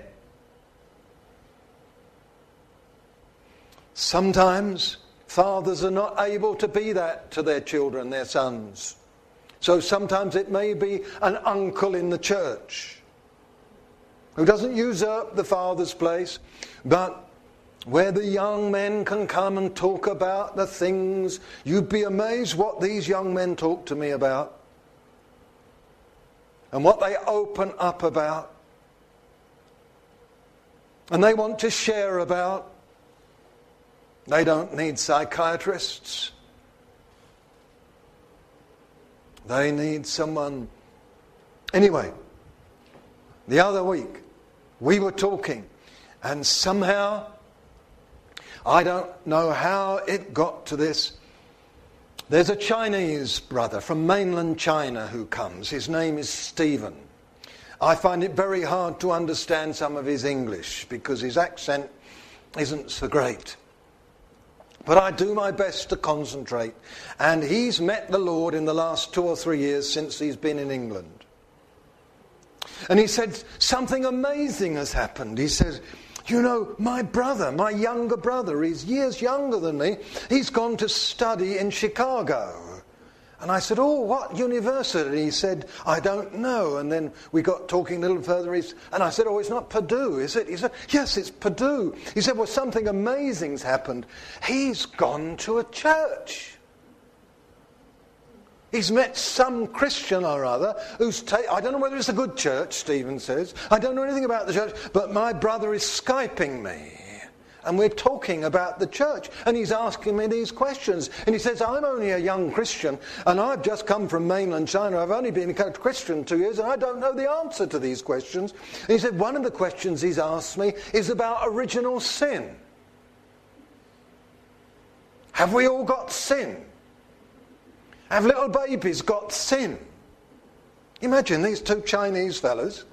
Speaker 1: Sometimes fathers are not able to be that to their children, their sons. So sometimes it may be an uncle in the church who doesn't usurp the father's place, but where the young men can come and talk about the things. You'd be amazed what these young men talk to me about and what they open up about and they want to share about. They don't need psychiatrists. They need someone. Anyway, the other week we were talking and somehow, I don't know how it got to this. There's a Chinese brother from mainland China who comes. His name is Stephen. I find it very hard to understand some of his English because his accent isn't so great. But I do my best to concentrate. And he's met the Lord in the last 2 or 3 years since he's been in England. And he said, something amazing has happened. He says, you know, my brother, my younger brother, he's years younger than me. He's gone to study in Chicago. And I said, oh, what university? He said, I don't know. And then we got talking a little further. And I said, oh, it's not Purdue, is it? He said, yes, it's Purdue. He said, well, something amazing's happened. He's gone to a church. He's met some Christian or other who's I don't know whether it's a good church, Stephen says. I don't know anything about the church, but my brother is Skyping me. And we're talking about the church. And he's asking me these questions. And he says, I'm only a young Christian. And I've just come from mainland China. I've only been a Christian 2 years. And I don't know the answer to these questions. And he said, one of the questions he's asked me is about original sin. Have we all got sin? Have little babies got sin? Imagine these two Chinese fellas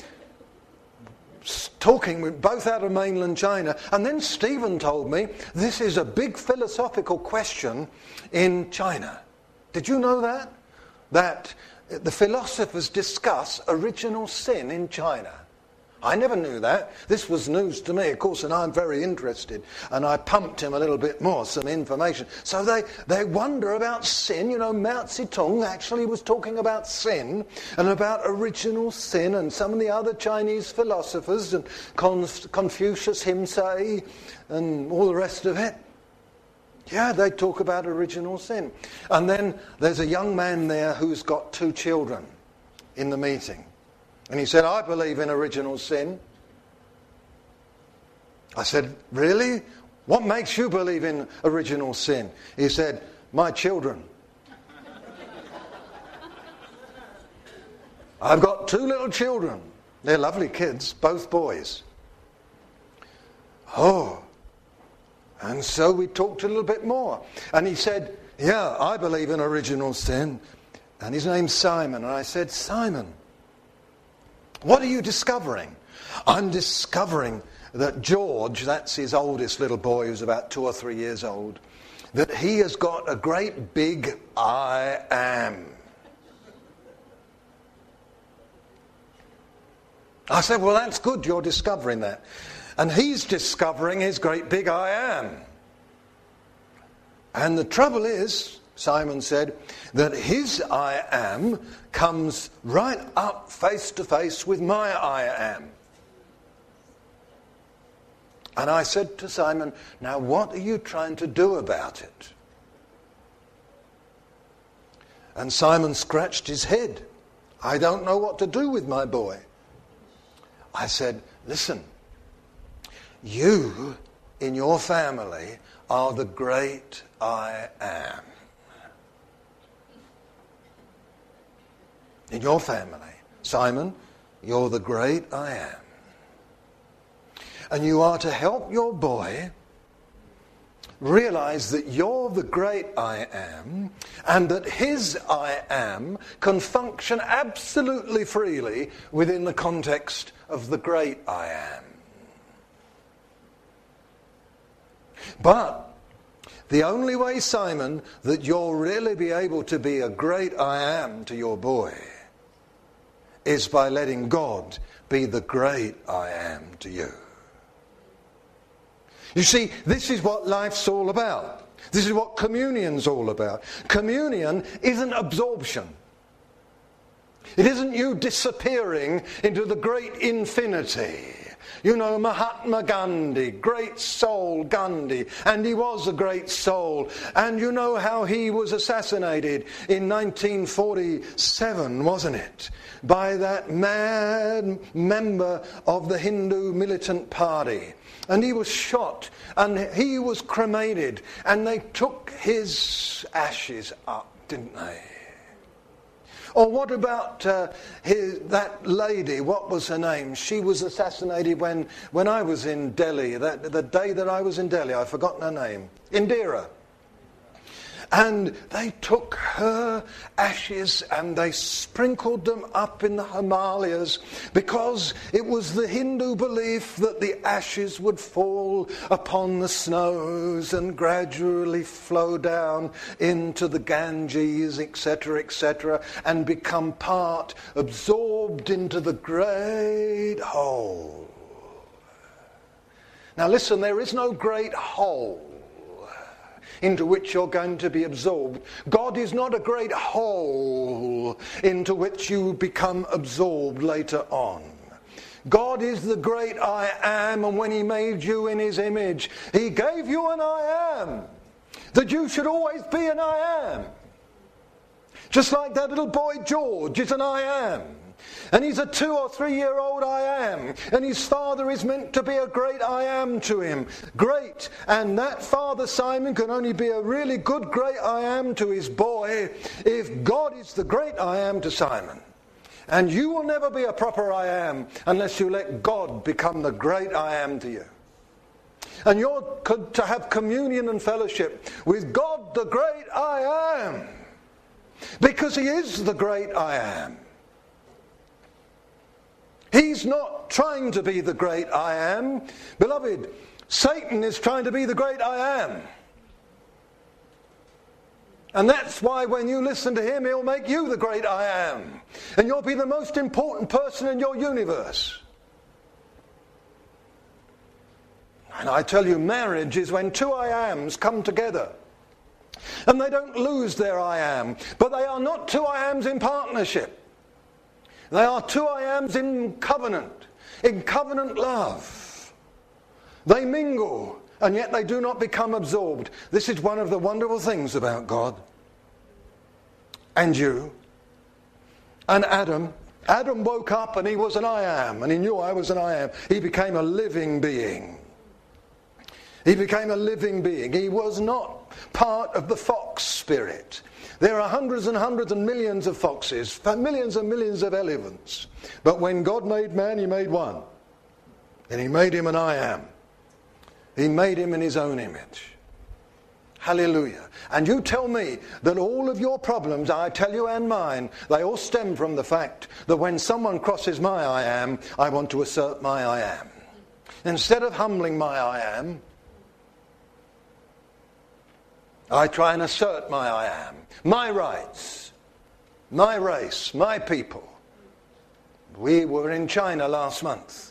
Speaker 1: talking with both out of mainland China. And then Stephen told me this is a big philosophical question in China. Did you know that? That the philosophers discuss original sin in China. I never knew that. This was news to me, of course, and I'm very interested. And I pumped him a little bit more, some information. So they wonder about sin. You know, Mao Zedong actually was talking about sin and about original sin, and some of the other Chinese philosophers, and Confucius himself, and all the rest of it. Yeah, they talk about original sin. And then there's a young man there who's got 2 children in the meeting. And he said, I believe in original sin. I said, really? What makes you believe in original sin? He said, my children. I've got 2 little children. They're lovely kids, both boys. Oh. And so we talked a little bit more. And he said, yeah, I believe in original sin. And his name's Simon. And I said, Simon, what are you discovering? I'm discovering that George, that's his oldest little boy who's about 2 or 3 years old, that he has got a great big I am. I said, well, that's good you're discovering that. And he's discovering his great big I am. And the trouble is, Simon said, that his I am comes right up face to face with my I am. And I said to Simon, now what are you trying to do about it? And Simon scratched his head. I don't know what to do with my boy. I said, listen, you in your family are the great I am. In your family, Simon, you're the great I am. And you are to help your boy realize that you're the great I am, and that his I am can function absolutely freely within the context of the great I am. But the only way, Simon, that you'll really be able to be a great I am to your boy is by letting God be the great I am to you. You see, this is what life's all about. This is what communion's all about. Communion isn't absorption. It isn't you disappearing into the great infinity. You know, Mahatma Gandhi, great soul Gandhi, and he was a great soul. And you know how he was assassinated in 1947, wasn't it? By that mad member of the Hindu militant party. And he was shot, and he was cremated, and they took his ashes up, didn't they? Or what about that lady, what was her name? She was assassinated when I was in Delhi, the day that I was in Delhi, I've forgotten her name, Indira. And they took her ashes and they sprinkled them up in the Himalayas because it was the Hindu belief that the ashes would fall upon the snows and gradually flow down into the Ganges, etc., and become part, absorbed into the great whole. Now listen, there is no great whole into which you're going to be absorbed. God is not a great hole into which you become absorbed later on. God is the great I am, and when he made you in his image, he gave you an I am, that you should always be an I am. Just like that little boy George is an I am. And he's a 2 or 3 year old I am. And his father is meant to be a great I am to him. Great. And that father, Simon, can only be a really good great I am to his boy if God is the great I am to Simon. And you will never be a proper I am unless you let God become the great I am to you. And you're to have communion and fellowship with God, the great I am. Because he is the great I am. He's not trying to be the great I am. Beloved, Satan is trying to be the great I am. And that's why when you listen to him, he'll make you the great I am. And you'll be the most important person in your universe. And I tell you, marriage is when two I ams come together. And they don't lose their I am. But they are not two I ams in partnership. They are two I ams in covenant love. They mingle, and yet they do not become absorbed. This is one of the wonderful things about God. And you. And Adam. Adam woke up and he was an I am, and he knew I was an I am. He became a living being. He became a living being. He was not part of the fox spirit. There are hundreds and hundreds and millions of foxes, millions and millions of elephants. But when God made man, he made one. And he made him an I am. He made him in his own image. Hallelujah. And you tell me that all of your problems, I tell you, and mine, they all stem from the fact that when someone crosses my I am, I want to assert my I am. Instead of humbling my I am, I try and assert my I am, my rights, my race, my people. We were in China last month.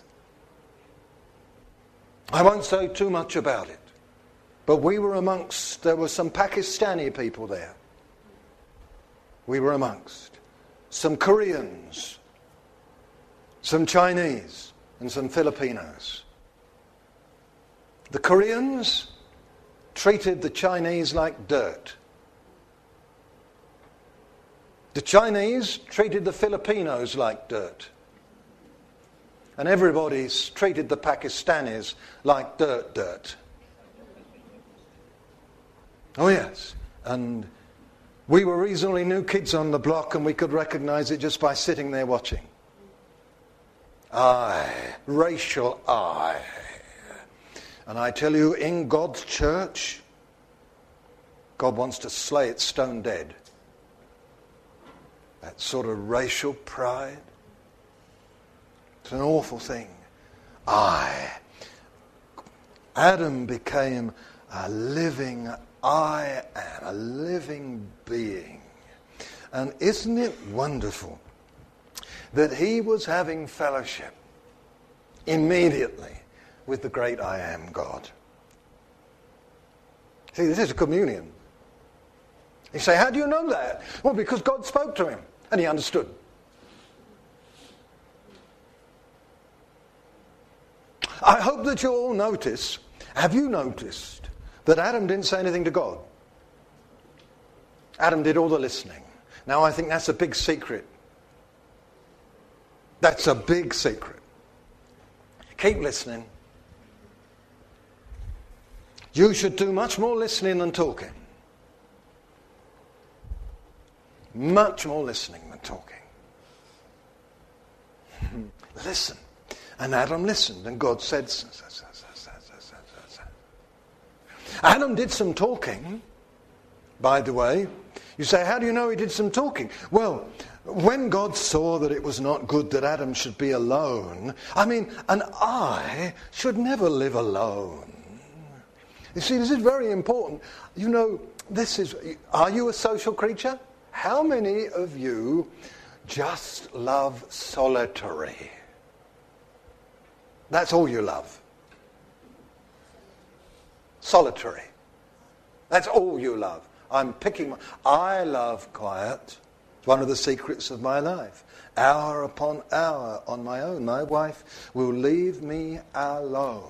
Speaker 1: I won't say too much about it, but there were some Pakistani people there. We were amongst some Koreans, some Chinese, and some Filipinos. The Koreans treated the Chinese like dirt. The Chinese treated the Filipinos like dirt. And everybody's treated the Pakistanis like dirt. Oh yes. And we were reasonably new kids on the block, and we could recognize it just by sitting there watching. Racial I. And I tell you, in God's church, God wants to slay it stone dead. That sort of racial pride. It's an awful thing. Adam became a living I am, a living being. And isn't it wonderful that he was having fellowship immediately with the great I am God? See, this is a communion. You say, how do you know that? Well, because God spoke to him and he understood. I hope that you all notice, have you noticed that Adam didn't say anything to God? Adam did all the listening. Now I think that's a big secret. That's a big secret. Keep listening. You should do much more listening than talking. Much more listening than talking. Listen. And Adam listened, and God said, Adam did some talking, by the way. You say, how do you know he did some talking? Well, when God saw that it was not good that Adam should be alone, an I should never live alone. You see, this is very important. You know, are you a social creature? How many of you just love solitary? That's all you love. Solitary. That's all you love. I love quiet. It's one of the secrets of my life. Hour upon hour on my own. My wife will leave me alone.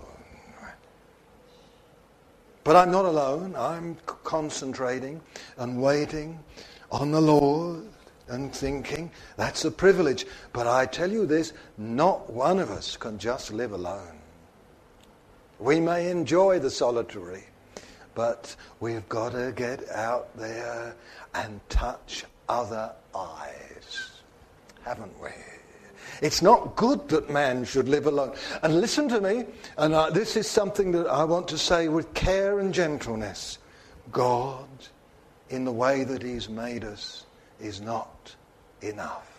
Speaker 1: But I'm not alone. I'm concentrating and waiting on the Lord and thinking. That's a privilege. But I tell you this, not one of us can just live alone. We may enjoy the solitary, but we've got to get out there and touch other eyes, haven't we? It's not good that man should live alone. And listen to me, and this is something that I want to say with care and gentleness. God, in the way that he's made us, is not enough.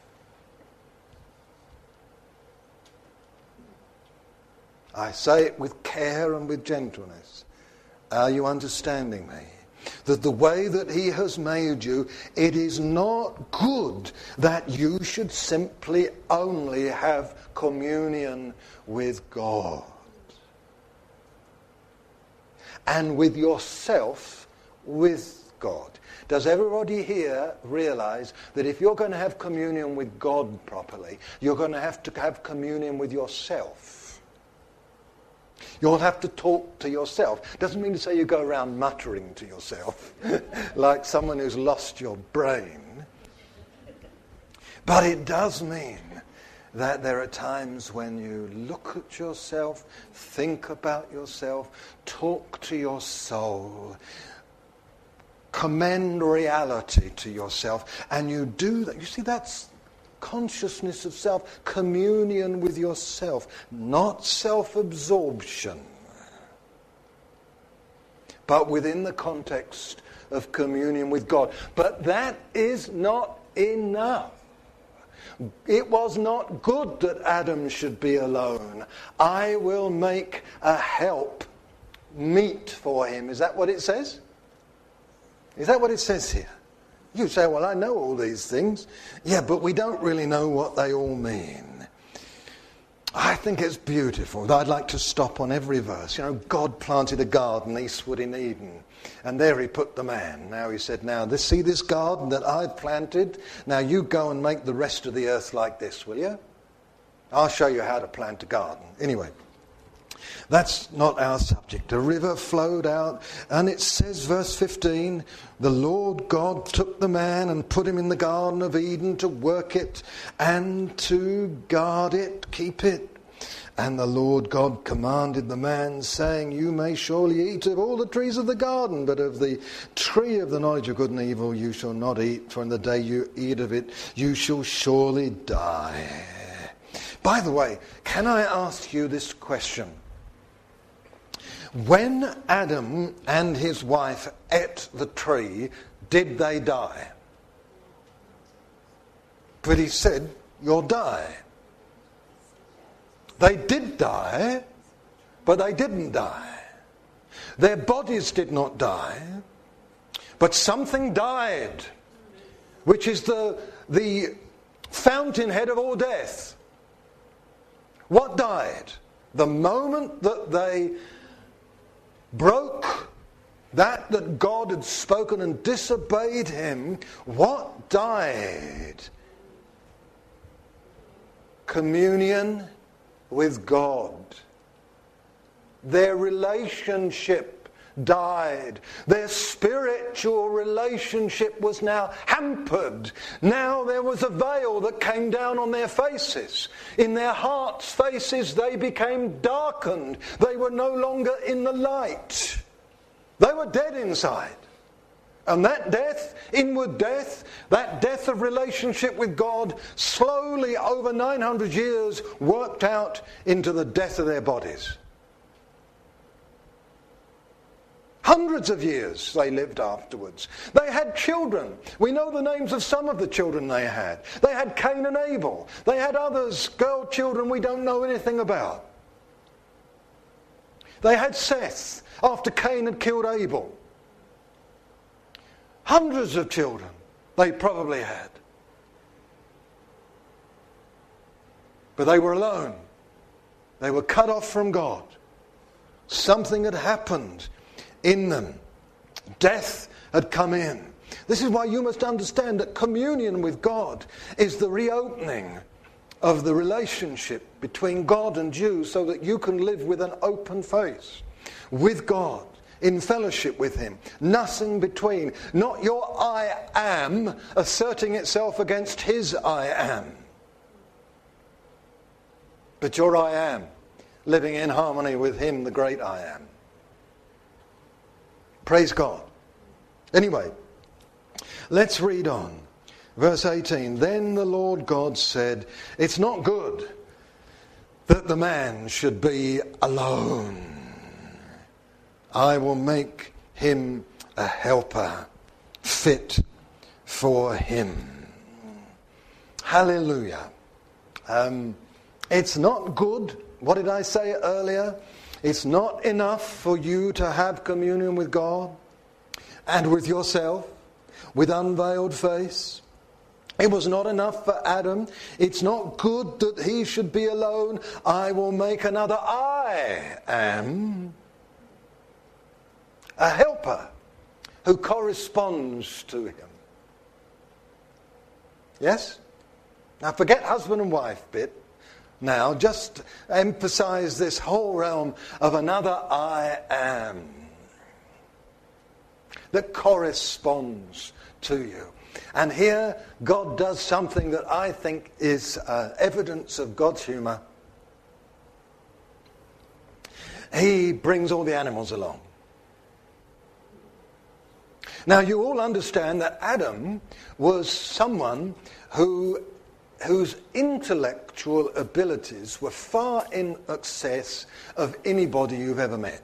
Speaker 1: I say it with care and with gentleness. Are you understanding me? That the way that he has made you, it is not good that you should simply only have communion with God. And with yourself, with God. Does everybody here realize that if you're going to have communion with God properly, you're going to have communion with yourself? You'll have to talk to yourself. Doesn't mean to say you go around muttering to yourself like someone who's lost your brain. But it does mean that there are times when you look at yourself, think about yourself, talk to your soul, commend reality to yourself, and you do that. You see, that's consciousness of self, communion with yourself, not self-absorption, but within the context of communion with God. But that is not enough. It was not good that Adam should be alone. I will make a help meet for him. Is that what it says? Is that what it says here? You say, well, I know all these things. Yeah, but we don't really know what they all mean. I think it's beautiful. I'd like to stop on every verse. You know, God planted a garden eastward in Eden. And there he put the man. Now he said, see this garden that I've planted? Now you go and make the rest of the earth like this, will you? I'll show you how to plant a garden. Anyway. That's not our subject. A river flowed out, and it says, verse 15, the Lord God took the man and put him in the Garden of Eden to work it and to guard it, keep it. And the Lord God commanded the man, saying, you may surely eat of all the trees of the garden, but of the tree of the knowledge of good and evil you shall not eat, for in the day you eat of it you shall surely die. By the way, can I ask you this question? When Adam and his wife ate the tree, did they die? But he said, you'll die. They did die, but they didn't die. Their bodies did not die, but something died, which is the fountainhead of all death. What died? The moment that they broke that God had spoken and disobeyed him, what died? Communion with God. Their relationship died. Their spiritual relationship was now hampered. Now there was a veil that came down on their faces. In their hearts' faces they became darkened. They were no longer in the light. They were dead inside. And that death, inward death, that death of relationship with God, slowly over 900 years worked out into the death of their bodies. Hundreds of years they lived afterwards. They had children. We know the names of some of the children they had. They had Cain and Abel. They had others, girl children we don't know anything about. They had Seth after Cain had killed Abel. Hundreds of children they probably had. But they were alone. They were cut off from God. Something had happened in them. Death had come in. This is why you must understand that communion with God is the reopening of the relationship between God and you, so that you can live with an open face with God, in fellowship with him. Nothing between. Not your I am asserting itself against his I am, but your I am living in harmony with him, the great I am. Praise God. Anyway, let's read on. Verse 18. Then the Lord God said, it's not good that the man should be alone. I will make him a helper fit for him. Hallelujah. It's not good. What did I say earlier? It's not enough for you to have communion with God and with yourself with unveiled face. It was not enough for Adam. It's not good that he should be alone. I will make another I am, a helper who corresponds to him. Yes? Now forget husband and wife bit. Now, just emphasize this whole realm of another I am that corresponds to you. And here, God does something that I think is evidence of God's humour. He brings all the animals along. Now, you all understand that Adam was someone whose intellectual abilities were far in excess of anybody you've ever met.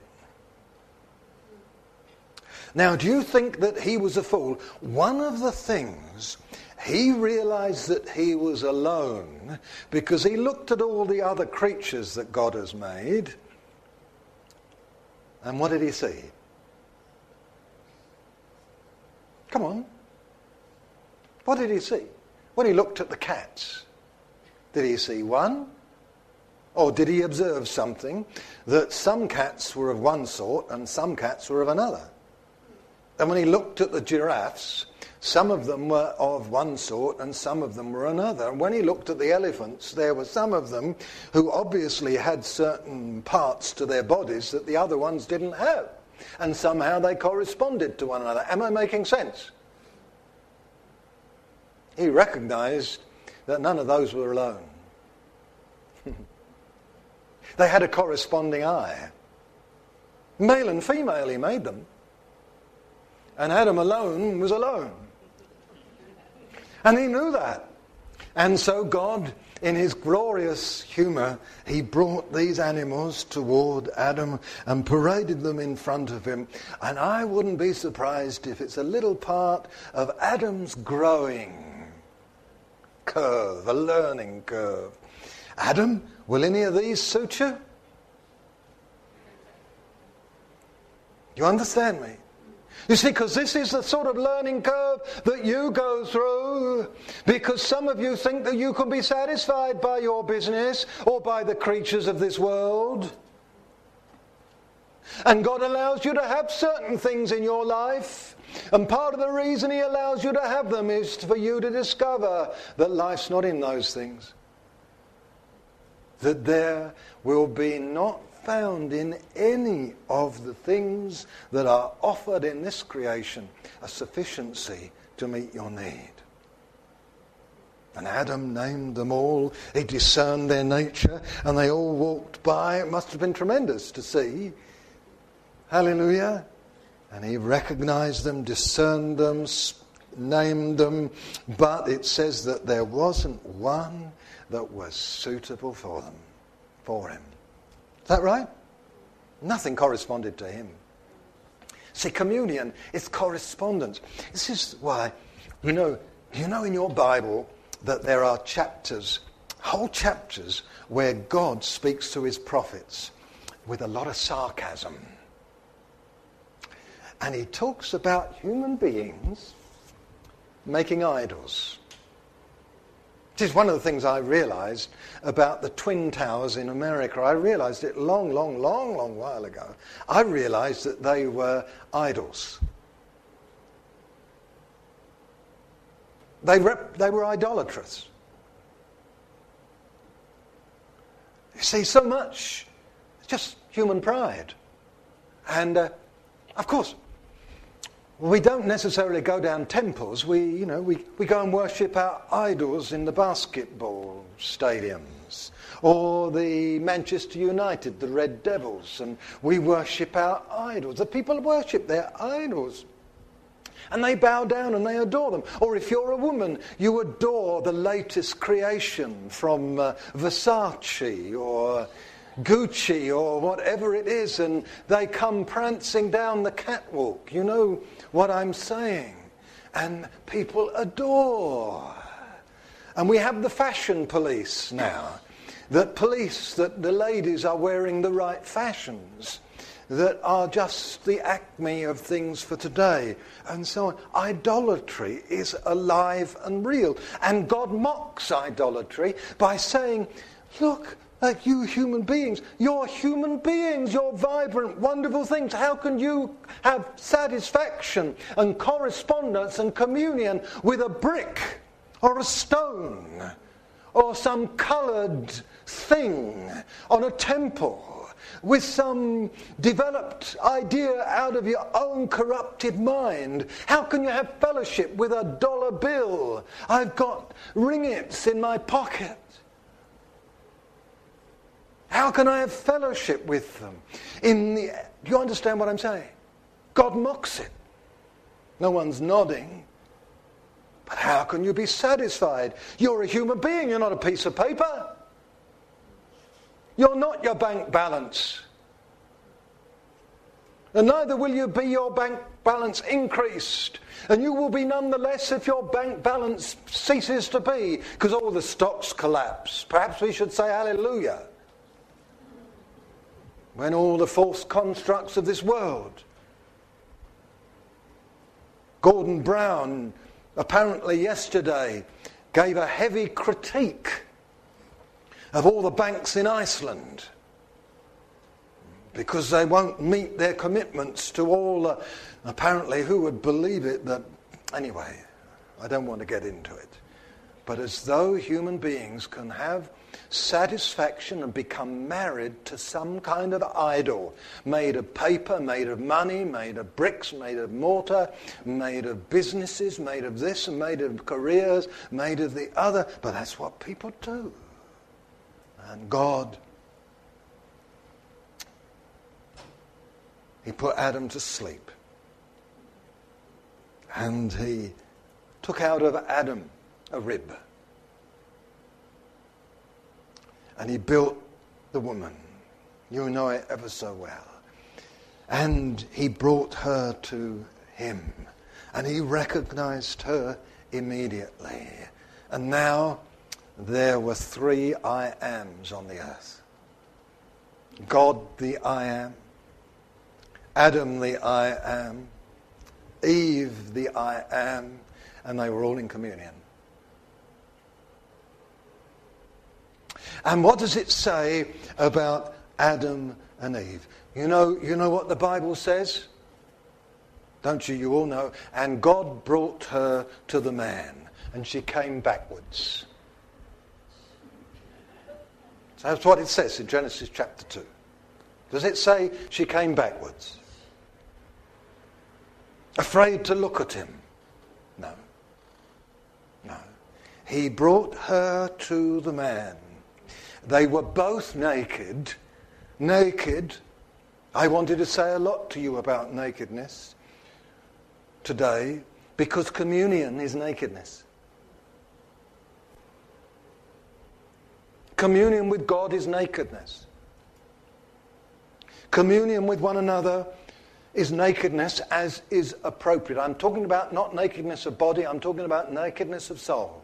Speaker 1: Now, do you think that he was a fool? One of the things, he realized that he was alone because he looked at all the other creatures that God has made. And what did he see? Come on. What did he see? When he looked at the cats, did he see one? Or did he observe something that some cats were of one sort and some cats were of another? And when he looked at the giraffes, some of them were of one sort and some of them were another. And when he looked at the elephants, there were some of them who obviously had certain parts to their bodies that the other ones didn't have. And somehow they corresponded to one another. Am I making sense? He recognized that none of those were alone. They had a corresponding eye. Male and female, he made them. And Adam alone was alone. And he knew that. And so God in his glorious humour, he brought these animals toward Adam and paraded them in front of him. And I wouldn't be surprised if it's a little part of Adam's growing curve, a learning curve. Adam, will any of these suit you? You understand me? You see, because this is the sort of learning curve that you go through, because some of you think that you can be satisfied by your business or by the creatures of this world. And God allows you to have certain things in your life, and part of the reason he allows you to have them is for you to discover that life's not in those things. That there will be not found in any of the things that are offered in this creation a sufficiency to meet your need. And Adam named them all. He discerned their nature, and they all walked by. It must have been tremendous to see. Hallelujah. And he recognized them, discerned them, named them, but it says that there wasn't one that was suitable for him. Is that right? Nothing corresponded to him. See, communion is correspondence. This is why, you know in your Bible that there are chapters, whole chapters, where God speaks to his prophets with a lot of sarcasm. And he talks about human beings making idols. This is one of the things I realized about the Twin Towers in America. I realized it long while ago. I realized that they were idols. They were idolatrous. You see, so much, it's just human pride. And, of course, we don't necessarily go down temples. We go and worship our idols in the basketball stadiums or the Manchester United, the Red Devils, and we worship our idols. The people worship their idols. And they bow down and they adore them. Or if you're a woman, you adore the latest creation from Versace or Gucci or whatever it is, and they come prancing down the catwalk. You know what I'm saying? And people adore. And we have the fashion police now, that the ladies are wearing the right fashions, that are just the acme of things for today, and so on. Idolatry is alive and real. And God mocks idolatry by saying, look, like you human beings, you're vibrant, wonderful things. How can you have satisfaction and correspondence and communion with a brick or a stone or some coloured thing on a temple with some developed idea out of your own corrupted mind? How can you have fellowship with a dollar bill? I've got ringgits in my pocket. How can I have fellowship with them? Do you understand what I'm saying? God mocks it. No one's nodding. But how can you be satisfied? You're a human being, you're not a piece of paper. You're not your bank balance. And neither will you be your bank balance increased. And you will be none the less if your bank balance ceases to be, because all the stocks collapse. Perhaps we should say hallelujah. When all the false constructs of this world. Gordon Brown, apparently yesterday, gave a heavy critique of all the banks in Iceland because they won't meet their commitments to all, apparently, who would believe it that, anyway, I don't want to get into it. But as though human beings can have satisfaction and become married to some kind of idol made of paper, made of money, made of bricks, made of mortar, made of businesses, made of this and made of careers, made of the other. But that's what people do. And God, he put Adam to sleep. And he took out of Adam a rib. And he built the woman. You know it ever so well. And he brought her to him. And he recognized her immediately. And now there were 3 I ams on the earth. God the I am, Adam the I am, Eve the I am, and they were all in communion. And what does it say about Adam and Eve? You know what the Bible says? Don't you? You all know. And God brought her to the man, and she came backwards. So that's what it says in Genesis chapter 2. Does it say she came backwards? Afraid to look at him? No. No. He brought her to the man. They were both naked. Naked. I wanted to say a lot to you about nakedness today, because communion is nakedness. Communion with God is nakedness. Communion with one another is nakedness as is appropriate. I'm talking about not nakedness of body, I'm talking about nakedness of soul.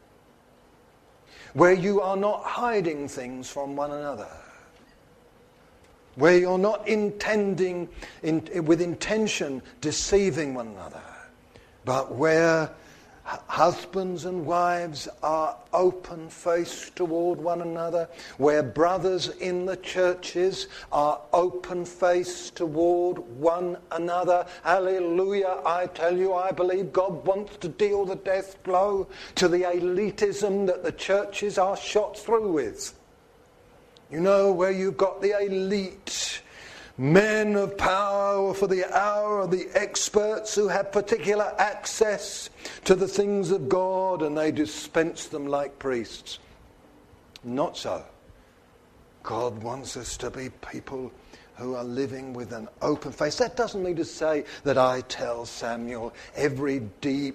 Speaker 1: Where you are not hiding things from one another. Where you're not intending, with intention, deceiving one another. But where husbands and wives are open-faced toward one another, where brothers in the churches are open-faced toward one another. Hallelujah, I tell you, I believe God wants to deal the death blow to the elitism that the churches are shot through with. You know, where you've got the elite men of power for the hour, the experts who have particular access to the things of God, and they dispense them like priests. Not so. God wants us to be people who are living with an open face. That doesn't mean to say that I tell Samuel every deep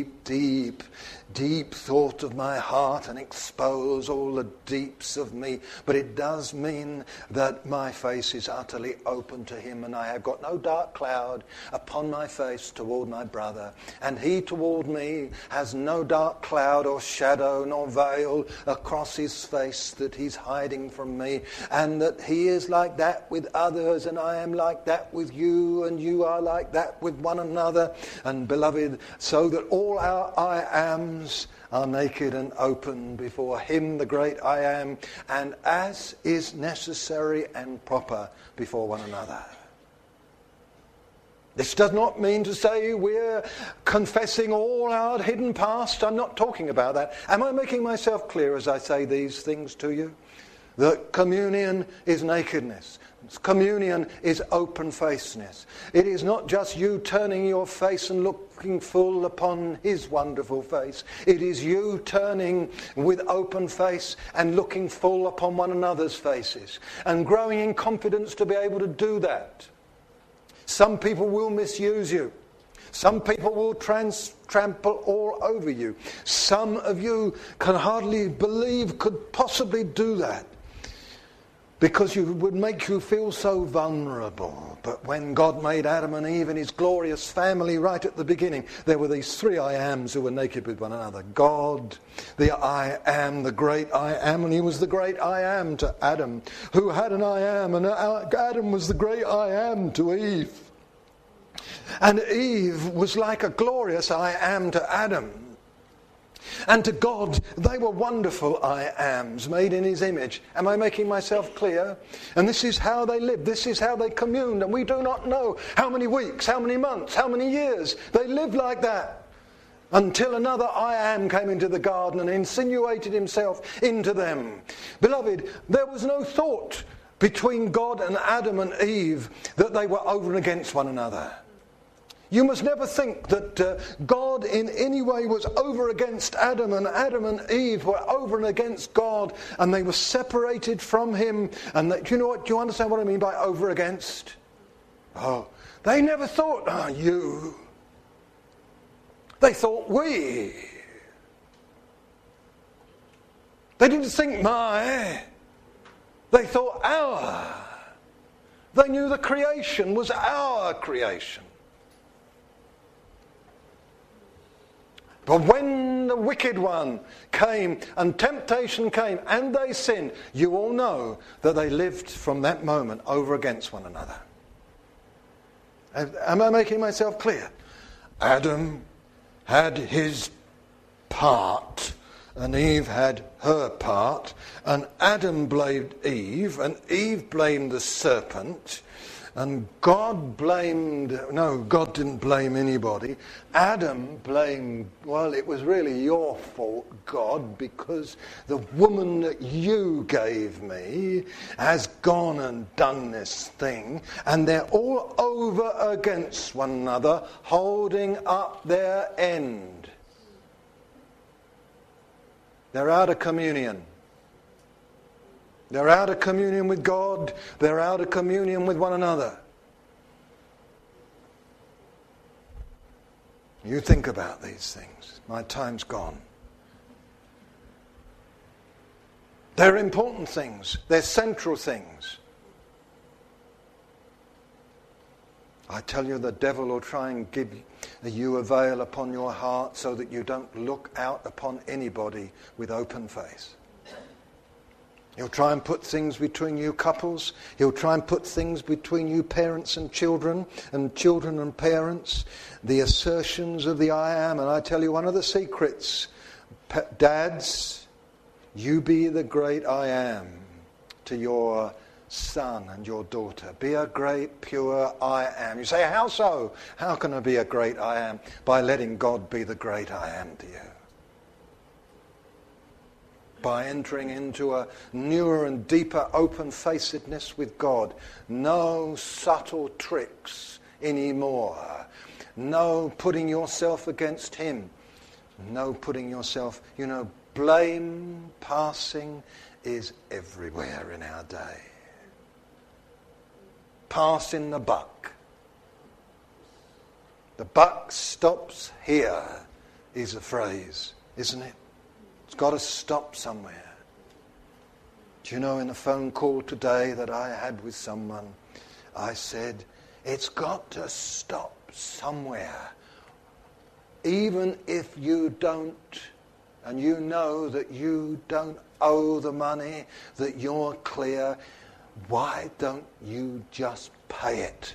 Speaker 1: thought of my heart and expose all the deeps of me. But it does mean that my face is utterly open to him, and I have got no dark cloud upon my face toward my brother. And he toward me has no dark cloud or shadow nor veil across his face that he's hiding from me. And that he is like that with others, and I am like that with you, and you are like that with one another. And beloved, so that all our I ams are naked and open before him, the great I am, and as is necessary and proper before one another. This does not mean to say we're confessing all our hidden past. I'm not talking about that. Am I making myself clear as I say these things to you? That communion is nakedness. Communion is open-facedness. It is not just you turning your face and looking full upon his wonderful face. It is you turning with open face and looking full upon one another's faces and growing in confidence to be able to do that. Some people will misuse you. Some people will trample all over you. Some of you can hardly believe could possibly do that, because it would make you feel so vulnerable. But when God made Adam and Eve and his glorious family right at the beginning, there were these 3 I ams who were naked with one another. God, the I am, the great I am, and he was the great I am to Adam, who had an I am, and Adam was the great I am to Eve. And Eve was like a glorious I am to Adam. And to God, they were wonderful I ams, made in his image. Am I making myself clear? And this is how they lived. This is how they communed. And we do not know how many weeks, how many months, how many years they lived like that, until another I am came into the garden and insinuated himself into them. Beloved, there was no thought between God and Adam and Eve that they were over and against one another. You must never think that God in any way was over against Adam and Eve were over and against God, and they were separated from him. And do you know what? Do you understand what I mean by over against? Oh, they never thought, you. They thought we. They didn't think my. They thought our. They knew the creation was our creation. But when the wicked one came and temptation came and they sinned, you all know that they lived from that moment over against one another. Am I making myself clear? Adam had his part and Eve had her part, and Adam blamed Eve and Eve blamed the serpent, and God didn't blame anybody. Adam blamed, well, it was really your fault, God, because the woman that you gave me has gone and done this thing. And they're all over against one another, holding up their end. They're out of communion. They're out of communion with God. They're out of communion with one another. You think about these things. My time's gone. They're important things. They're central things. I tell you, the devil will try and give you a veil upon your heart so that you don't look out upon anybody with open face. He'll try and put things between you couples. He'll try and put things between you parents and children and parents. The assertions of the I am. And I tell you one of the secrets. Dads, you be the great I am to your son and your daughter. Be a great, pure I am. You say, how so? How can I be a great I am? By letting God be the great I am to you. By entering into a newer and deeper open-facedness with God. No subtle tricks anymore. No putting yourself against him. No putting yourself, blame passing is everywhere in our day. Passing the buck. The buck stops here is a phrase, isn't it? It's got to stop somewhere. Do you know, in a phone call today that I had with someone, I said, it's got to stop somewhere. Even if you don't, and you know that you don't owe the money, that you're clear, why don't you just pay it?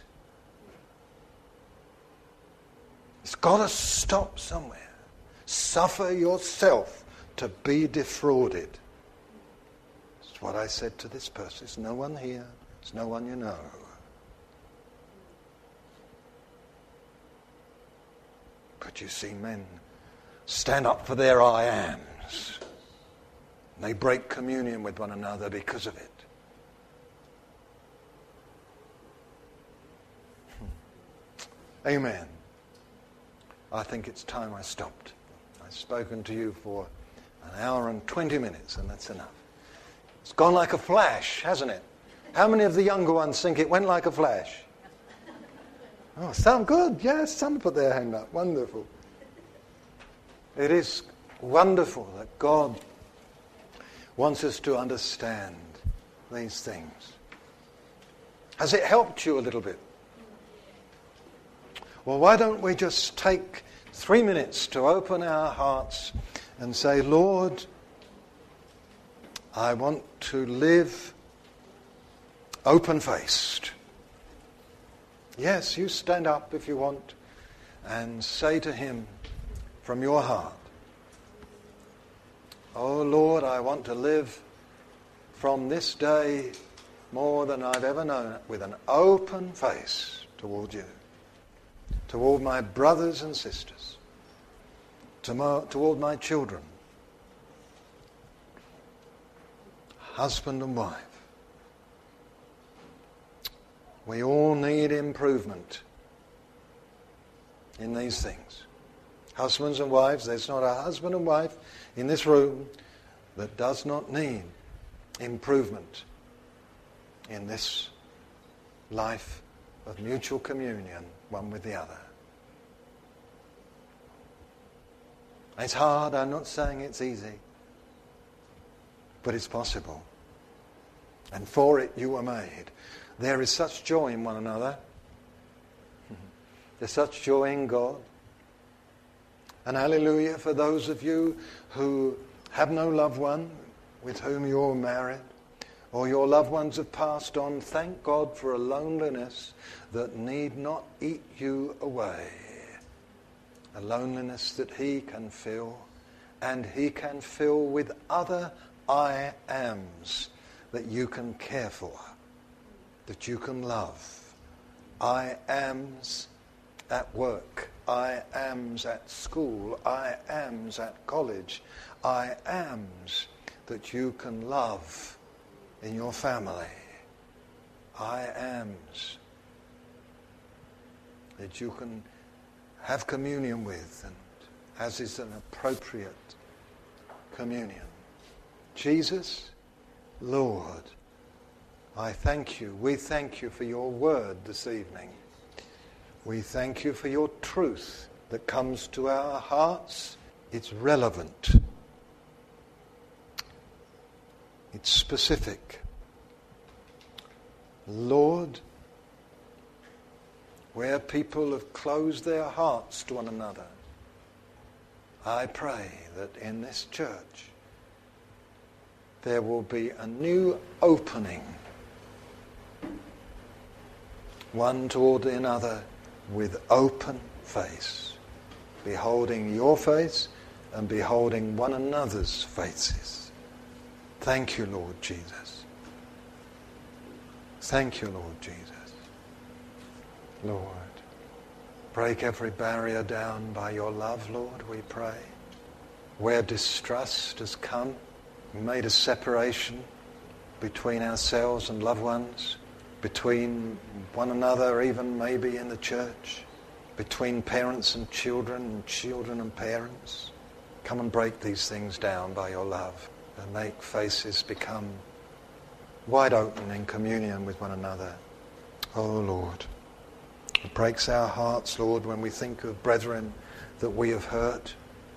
Speaker 1: It's got to stop somewhere. Suffer yourself to be defrauded. That's what I said to this person. There's no one here. There's no one you know. But you see men stand up for their I ams. And they break communion with one another because of it. Amen. I think it's time I stopped. I've spoken to you for an hour and 20 minutes, and that's enough. It's gone like a flash, hasn't it? How many of the younger ones think it went like a flash? Oh, some good. Yes, some put their hand up. Wonderful. It is wonderful that God wants us to understand these things. Has it helped you a little bit? Well, why don't we just take 3 minutes to open our hearts and say, Lord, I want to live open-faced. Yes, you stand up if you want and say to him from your heart, oh Lord, I want to live from this day more than I've ever known it, with an open face toward you, toward my brothers and sisters, toward my children, husband and wife. We all need improvement in these things. Husbands and wives, there's not a husband and wife in this room that does not need improvement in this life of mutual communion, one with the other. It's hard, I'm not saying it's easy, but it's possible. and for it you were made. There is such joy in one another. There's such joy in God. And hallelujah for those of you who have no loved one with whom you're married, or your loved ones have passed on. Thank God for a loneliness that need not eat you away. A loneliness that he can fill, and he can fill with other I ams that you can care for, that you can love. I ams at work, I ams at school, I ams at college, I ams that you can love in your family. I ams that you can have communion with, and as is an appropriate communion. Jesus, Lord, I thank you. We thank you for your word this evening. We thank you for your truth that comes to our hearts. It's relevant. It's specific. Lord, where people have closed their hearts to one another, I pray that in this church there will be a new opening, one toward another with open face, beholding your face and beholding one another's faces. Thank you, Lord Jesus. Thank you, Lord Jesus. Lord, break every barrier down by your love, Lord, we pray. Where distrust has come, made a separation between ourselves and loved ones, between one another, even maybe in the church, between parents and children and parents. Come and break these things down by your love and make faces become wide open in communion with one another. Oh Lord, it breaks our hearts, Lord, when we think of brethren that we have hurt.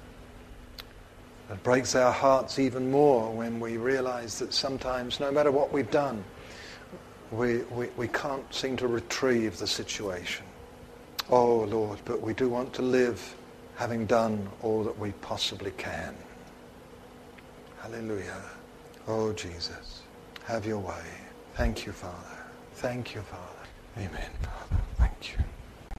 Speaker 1: It breaks our hearts even more when we realize that sometimes, no matter what we've done, we can't seem to retrieve the situation. Oh Lord, but we do want to live having done all that we possibly can. Hallelujah. Oh Jesus, have your way. Thank you, Father. Thank you, Father. Amen, Father. Thank you.